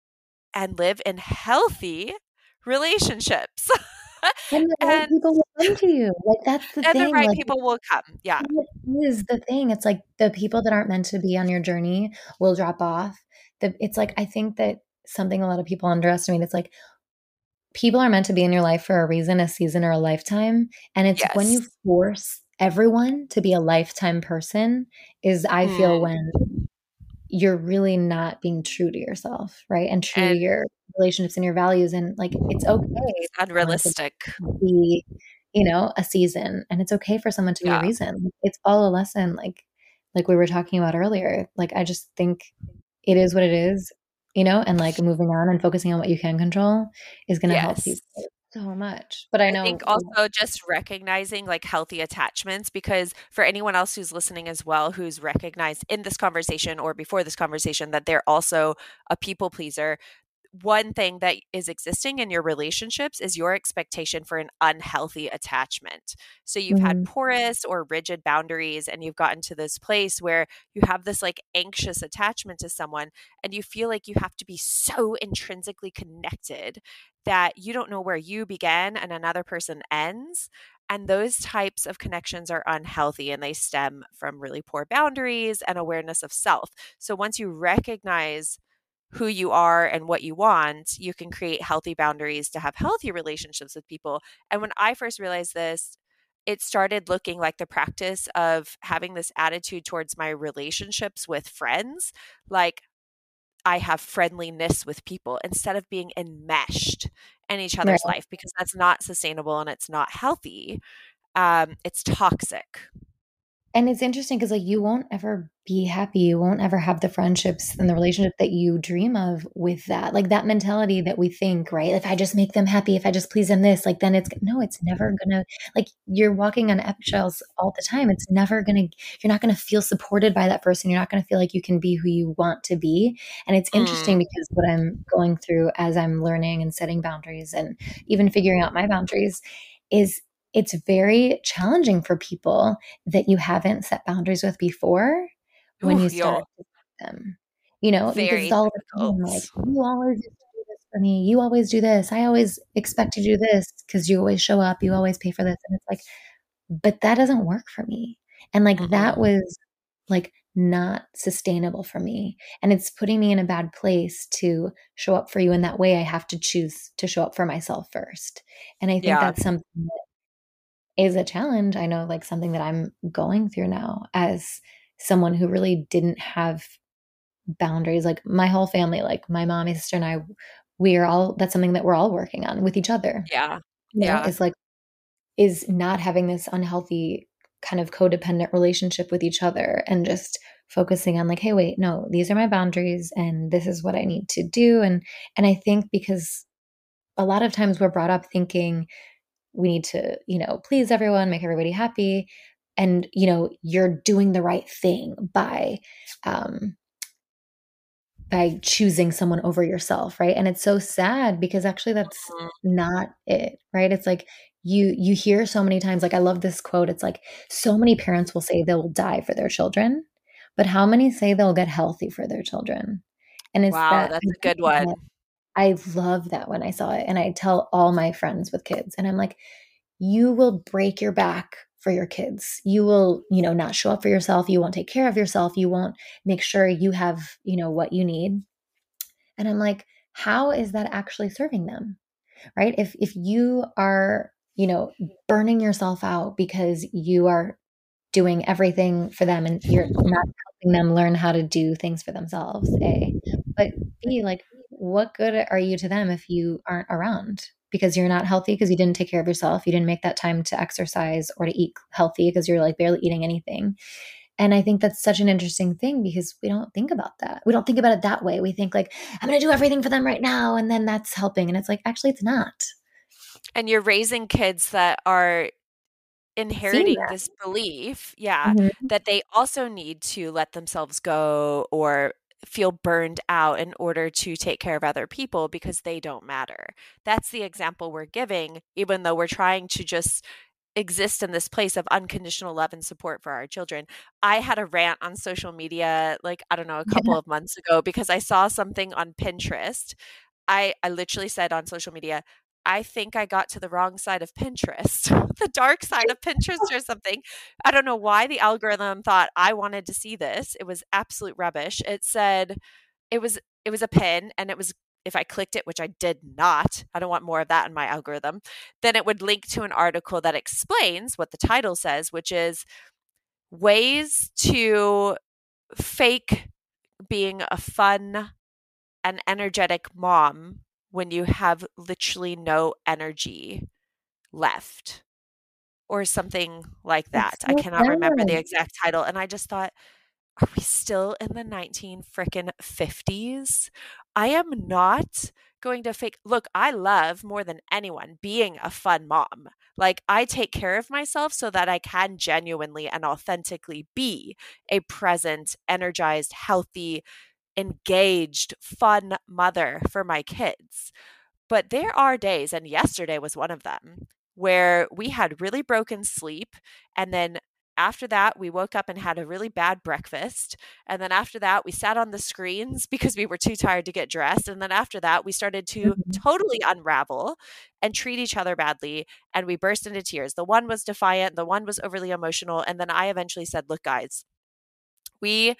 and live in healthy relationships. And the right and people will come to you. Like that's the and the thing. right Like people will come. Yeah. that is the thing. It's like the people that aren't meant to be on your journey will drop off. The it's like I think that something a lot of people underestimate, it's like people are meant to be in your life for a reason, a season, or a lifetime. And it's when Yes. you force everyone to be a lifetime person is I feel Mm. when you're really not being true to yourself, right? And true to And your relationships and your values. And like it's okay it's for someone to unrealistic. be, you know, a season. And it's okay for someone to be a Yeah. reason. It's all a lesson, like like we were talking about earlier. Like I just think it is what it is, you know, and like moving on and focusing on what you can control is gonna help Yes. people so much. But I I think know also just recognizing like healthy attachments, because for anyone else who's listening as well, who's recognized in this conversation or before this conversation that they're also a people pleaser, one thing that is existing in your relationships is your expectation for an unhealthy attachment. So you've had Mhm, porous or rigid boundaries, and you've gotten to this place where you have this like anxious attachment to someone, and you feel like you have to be so intrinsically connected that you don't know where you begin and another person ends. And those types of connections are unhealthy and they stem from really poor boundaries and awareness of self. So once you recognize who you are and what you want, you can create healthy boundaries to have healthy relationships with people. And when I first realized this, it started looking like the practice of having this attitude towards my relationships with friends. Like, I have friendliness with people instead of being enmeshed in each right. other's life, because that's not sustainable and it's not healthy. Um, it's toxic. And it's interesting because like you won't ever be happy. You won't ever have the friendships and the relationship that you dream of with that. Like that mentality that we think, right? If I just make them happy, if I just please them this, like then it's no, it's never gonna like you're walking on eggshells all the time. It's never gonna you're not gonna feel supported by that person. You're not gonna feel like you can be who you want to be. And it's interesting Mm. because what I'm going through as I'm learning and setting boundaries and even figuring out my boundaries is it's very challenging for people that you haven't set boundaries with before when Ooh, you start yo, to set them, you know, because it's very all the difficult. time like, you always used to do this for me. You always do this. I always expect you to do this because you always show up. You always pay for this. And it's like, but that doesn't work for me. And like that Mm-mm. was like not sustainable for me. And it's putting me in a bad place to show up for you in that way. I have to choose to show up for myself first. And I think Yeah, that's something is a challenge. I know like something that I'm going through now as someone who really didn't have boundaries. Like my whole family, like my mom, my sister, and I, we are all, that's something that we're all working on with each other, yeah, you know, yeah, is like, is not having this unhealthy kind of codependent relationship with each other and just focusing on like, hey, wait, no, these are my boundaries and this is what I need to do. And, and I think because a lot of times we're brought up thinking, we need to, you know, please everyone, make everybody happy. And, you know, you're doing the right thing by, um, by choosing someone over yourself, right? And it's so sad because actually that's mm, not it, right? It's like you you hear so many times like I love this quote. It's like so many parents will say they'll die for their children, but how many say they'll get healthy for their children? And it's wow, that that's a good one. I love that when I saw it and I tell all my friends with kids and I'm like, you will break your back for your kids. You will, you know, not show up for yourself. You won't take care of yourself. You won't make sure you have, you know, what you need. And I'm like, how is that actually serving them? Right? If if you are, you know, burning yourself out because you are doing everything for them and you're not helping them learn how to do things for themselves, A. But B, like, what good are you to them if you aren't around? Because you're not healthy because you didn't take care of yourself. You didn't make that time to exercise or to eat healthy because you're like barely eating anything. And I think that's such an interesting thing because we don't think about that. We don't think about it that way. We think like, I'm going to do everything for them right now. And then that's helping. And it's like, actually, it's not. And you're raising kids that are Seeing inheriting that. this belief, yeah, Mhm. that they also need to let themselves go or feel burned out in order to take care of other people because they don't matter. That's the example we're giving, even though we're trying to just exist in this place of unconditional love and support for our children. I had a rant on social media, like, I don't know, a couple Yeah. of months ago because I saw something on Pinterest. I I literally said on social media, "I think I got to the wrong side of Pinterest, the dark side of Pinterest or something." I don't know why the algorithm thought I wanted to see this. It was absolute rubbish. It said it was it was a pin and it was if I clicked it, which I did not, I don't want more of that in my algorithm, then it would link to an article that explains what the title says, which is ways to fake being a fun an energetic mom when you have literally no energy left or something like It's that. I so cannot remember the sad. exact title. And I just thought, are we still in the nineteen frickin' fifties? I am not going to fake. Look, I love more than anyone being a fun mom. Like, I take care of myself so that I can genuinely and authentically be a present, energized, healthy, engaged, fun mother for my kids. But there are days, and yesterday was one of them, where we had really broken sleep. And then after that, we woke up and had a really bad breakfast. And then after that, we sat on the screens because we were too tired to get dressed. And then after that, we started to Mhm. totally unravel and treat each other badly. And we burst into tears. The one was defiant, the one was overly emotional. And then I eventually said, look, guys, we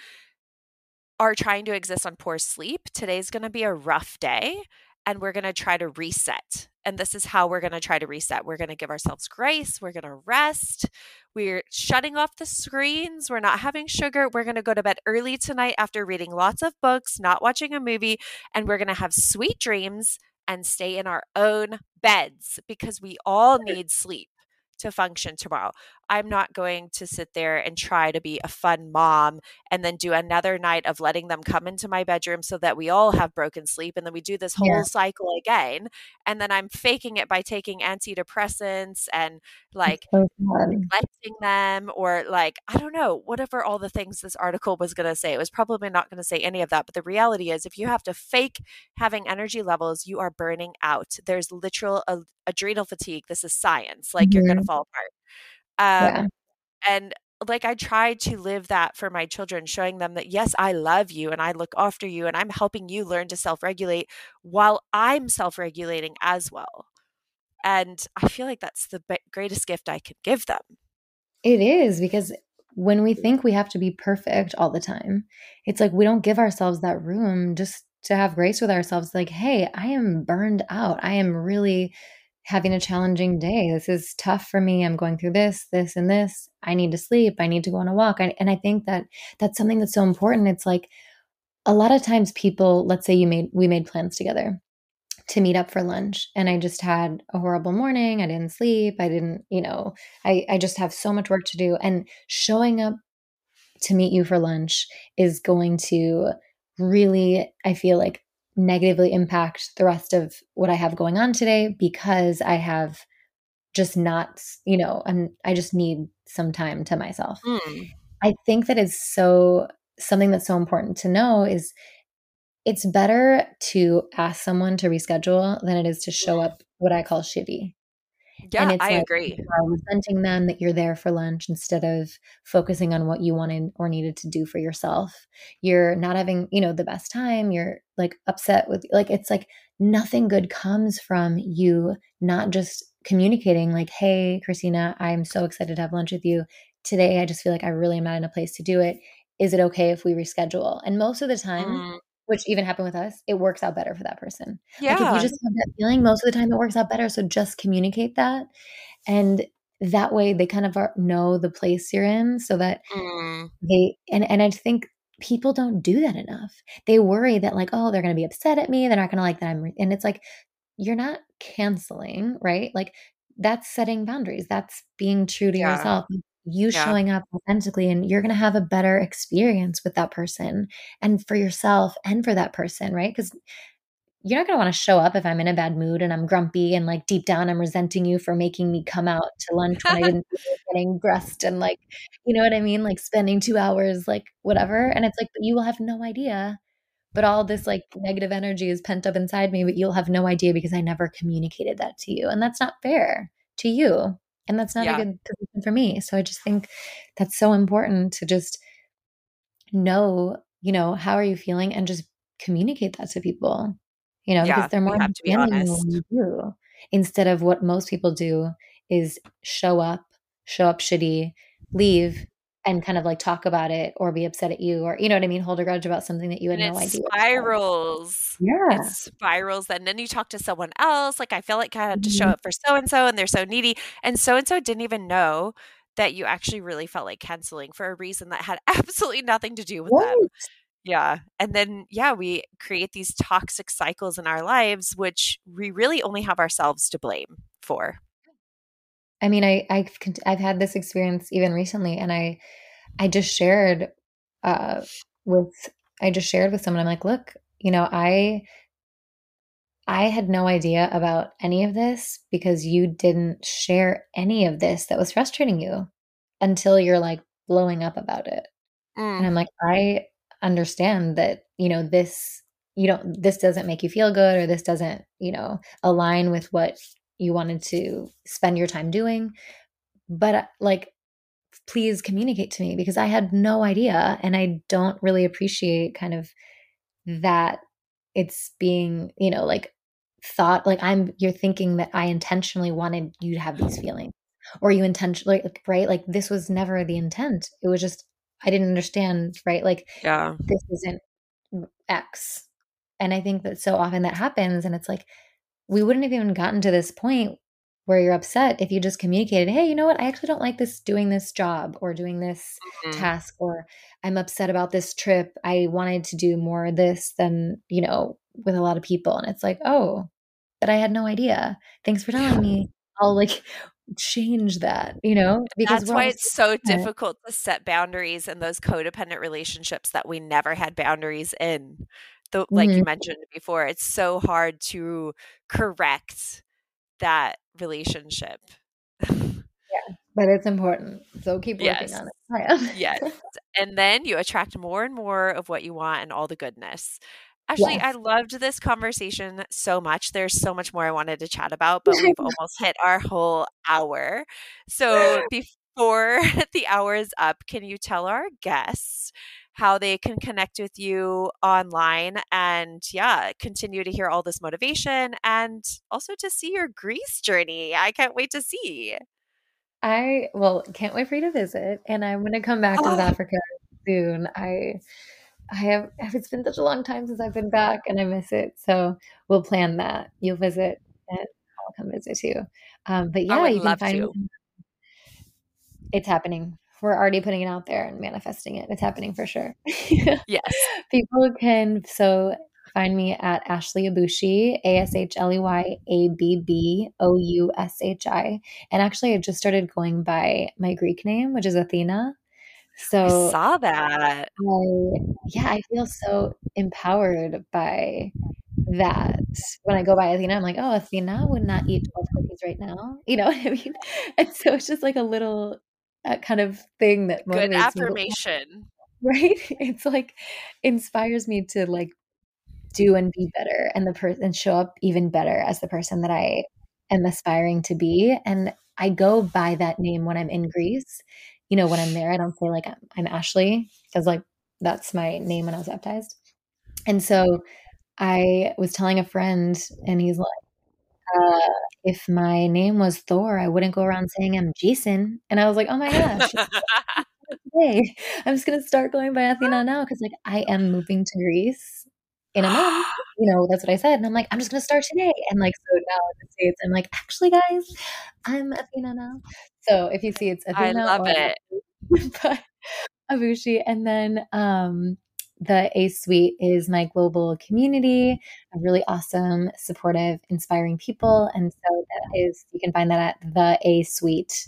are trying to exist on poor sleep. Today's going to be a rough day and we're going to try to reset. And this is how we're going to try to reset. We're going to give ourselves grace. We're going to rest. We're shutting off the screens. We're not having sugar. We're going to go to bed early tonight after reading lots of books, not watching a movie, and we're going to have sweet dreams and stay in our own beds because we all need sleep to function tomorrow. I'm not going to sit there and try to be a fun mom and then do another night of letting them come into my bedroom so that we all have broken sleep. And then we do this Yeah. whole cycle again. And then I'm faking it by taking antidepressants and It's like so sad. neglecting them, or like, I don't know, whatever all the things this article was going to say. It was probably not going to say any of that. But the reality is, if you have to fake having energy levels, you are burning out. There's literal a- adrenal fatigue. This is science. Like, you're going to Mhm. fall apart. Yeah. Um, and like, I try to live that for my children, showing them that, yes, I love you and I look after you and I'm helping you learn to self regulate while I'm self regulating as well. And I feel like that's the be- greatest gift I could give them. It is because when we think we have to be perfect all the time, it's like we don't give ourselves that room just to have grace with ourselves. Like, hey, I am burned out. I am really having a challenging day. This is tough for me. I'm going through this, this, and this. I need to sleep. I need to go on a walk. I, and I think that that's something that's so important. It's like a lot of times people, let's say you made, we made plans together to meet up for lunch, and I just had a horrible morning. I didn't sleep. I didn't, you know, I, I just have so much work to do. And showing up to meet you for lunch is going to really, I feel like, negatively impact the rest of what I have going on today because I have just not, you know, and I just need some time to myself. Mm, I think that is so something that's so important to know is it's better to ask someone to reschedule than it is to show mm. up what I call shitty. And Yeah, it's I like agree. you are resenting them that you're there for lunch instead of focusing on what you wanted or needed to do for yourself. You're not having, you know, the best time. You're like upset with, like, it's like nothing good comes from you not just communicating, like, hey, Christina, I'm so excited to have lunch with you today. I just feel like I really am not in a place to do it. Is it okay if we reschedule? And most of the time, Mm, which even happened with us, it works out better for that person. Like if you yeah. just have that feeling, most of the time it works out better. So just communicate that. And that way they kind of are, know the place you're in so that Mm, they, and, and I think people don't do that enough. They worry that like, oh, they're going to be upset at me. They're not going to like that. I'm, re-. And it's like, you're not canceling, right? Like that's setting boundaries. That's being true to yeah. yourself. You Yeah. showing up authentically, and you're going to have a better experience with that person and for yourself and for that person, right? Because you're not going to want to show up if I'm in a bad mood and I'm grumpy and like deep down I'm resenting you for making me come out to lunch when I didn't feel like getting dressed and like, you know what I mean? Like spending two hours, like whatever. And it's like, but you will have no idea. But all this like negative energy is pent up inside me, but you'll have no idea because I never communicated that to you. And that's not fair to you. And that's not a Yeah. good position for me. So I just think that's so important to just know, you know, how are you feeling and just communicate that to people, you know, because Yeah. they're We more have to be understanding than honest. when you do. Instead of what most people do is show up, show up shitty, leave, and kind of like talk about it or be upset at you or, you know what I mean, hold a grudge about something that you had And it no idea about. spirals. It Yeah. spirals. And then you talk to someone else. Like, I feel like I had to show Mhm. up for so and so, and they're so needy. And so and so didn't even know that you actually really felt like canceling for a reason that had absolutely nothing to do with them. Right. Yeah. And then, yeah, we create these toxic cycles in our lives, which we really only have ourselves to blame for. I mean, I I've cont- I've had this experience even recently, and I I just shared uh with I just shared with someone. I'm like, look, you know, I I had no idea about any of this because you didn't share any of this that was frustrating you until you're like blowing up about it. And Mm, I'm like, I understand that, you know, this, you don't, this doesn't make you feel good or this doesn't, you know, align with what you wanted to spend your time doing. But uh, like, please communicate to me because I had no idea. And I don't really appreciate kind of that it's being, you know, like thought like I'm you're thinking that I intentionally wanted you to have these feelings or you intentionally like, right? Like this was never the intent. It was just I didn't understand, right? Like yeah. this isn't X. And I think that so often that happens and it's like we wouldn't have even gotten to this point where you're upset if you just communicated, hey, you know what? I actually don't like this doing this job or doing this Mm, task, or I'm upset about this trip. I wanted to do more of this than, you know, with a lot of people. And it's like, oh, but I had no idea. Thanks for telling yeah. me. I'll like change that, you know, because That's we're why all it's so different. difficult to set boundaries in those codependent relationships that we never had boundaries in. The, like you Mhm. mentioned before, it's so hard to correct that relationship. Yeah, but it's important. So keep working Yes. on it. I am. Yes. And then you attract more and more of what you want and all the goodness. Actually, I Yes. loved this conversation so much. There's so much more I wanted to chat about, but we've almost hit our whole hour. So before the hour is up, can you tell our guests how they can connect with you online and, yeah, continue to hear all this motivation and also to see your Greece journey? I can't wait to see. I well, can't wait for you to visit, and I'm gonna come back to South Oh, Africa soon. I I have it's been such a long time since I've been back, and I miss it. So we'll plan that. You'll visit, and I'll come visit too. Um, but I yeah, would you can love find me. to. It's happening. We're already putting it out there and manifesting it. It's happening for sure. Yes. People can so find me at Ashley Abushi, A S H L E Y A B B O U S H I. And actually, I just started going by my Greek name, which is Athena. I So saw that. I, yeah, I feel so empowered by that. When I go by Athena, I'm like, oh, Athena would not eat twelve cookies right now. You know what I mean? And so it's just like a little uh, kind of thing that Good motivates me, affirmation. right? It's like inspires me to like do and be better and the person and show up even better as the person that I am aspiring to be. And I go by that name when I'm in Greece. You know, when I'm there, I don't say like I'm, I'm Ashley because like that's my name when I was baptized. And so I was telling a friend, and he's like, uh, if my name was Thor, I wouldn't go around saying I'm Jason. And I was like, oh my gosh, today I'm just gonna start going by Athena now because like I am moving to Greece in a month. You know, that's what I said. And I'm like, I'm just gonna start today. And like so now in the States, I'm like, actually guys, I'm Athena now. So if you see it's I Athena love or it. but Abushi. And then um the A Suite is my global community of really awesome, supportive, inspiring people. And so that is you can find that at the A Suite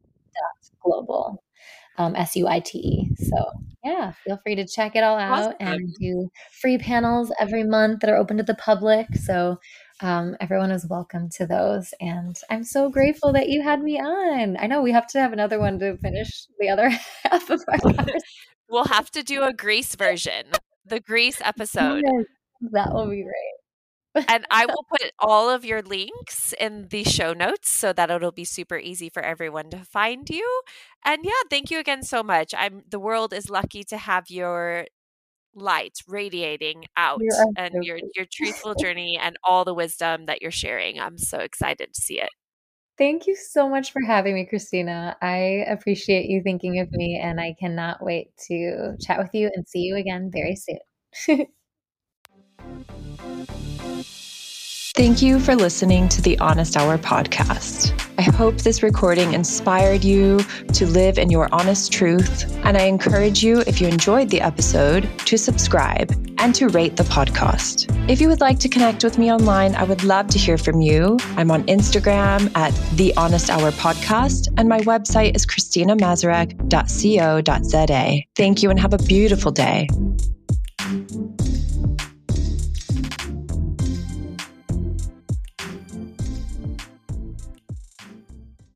global. Um, S U I T E. So, yeah, feel free to check it all out. And I Awesome. do free panels every month that are open to the public. So, um, everyone is welcome to those. And I'm so grateful that you had me on. I know we have to have another one to finish the other half of our conversation. We'll have to do a Greece version, the Greece episode. Yes, that will be great. And I will put all of your links in the show notes so that it'll be super easy for everyone to find you. And yeah, thank you again so much. I'm the world is lucky to have your light radiating out You are and so your sweet. your truthful journey and all the wisdom that you're sharing. I'm so excited to see it. Thank you so much for having me, Christina. I appreciate you thinking of me, and I cannot wait to chat with you and see you again very soon. Thank you for listening to the Honest Hour podcast. I hope this recording inspired you to live in your honest truth, and I encourage you, if you enjoyed the episode, to subscribe and to rate the podcast. If you would like to connect with me online, I would love to hear from you. I'm on Instagram at The Honest Hour Podcast, and my website is christina mazurek dot co dot za. Thank you and have a beautiful day.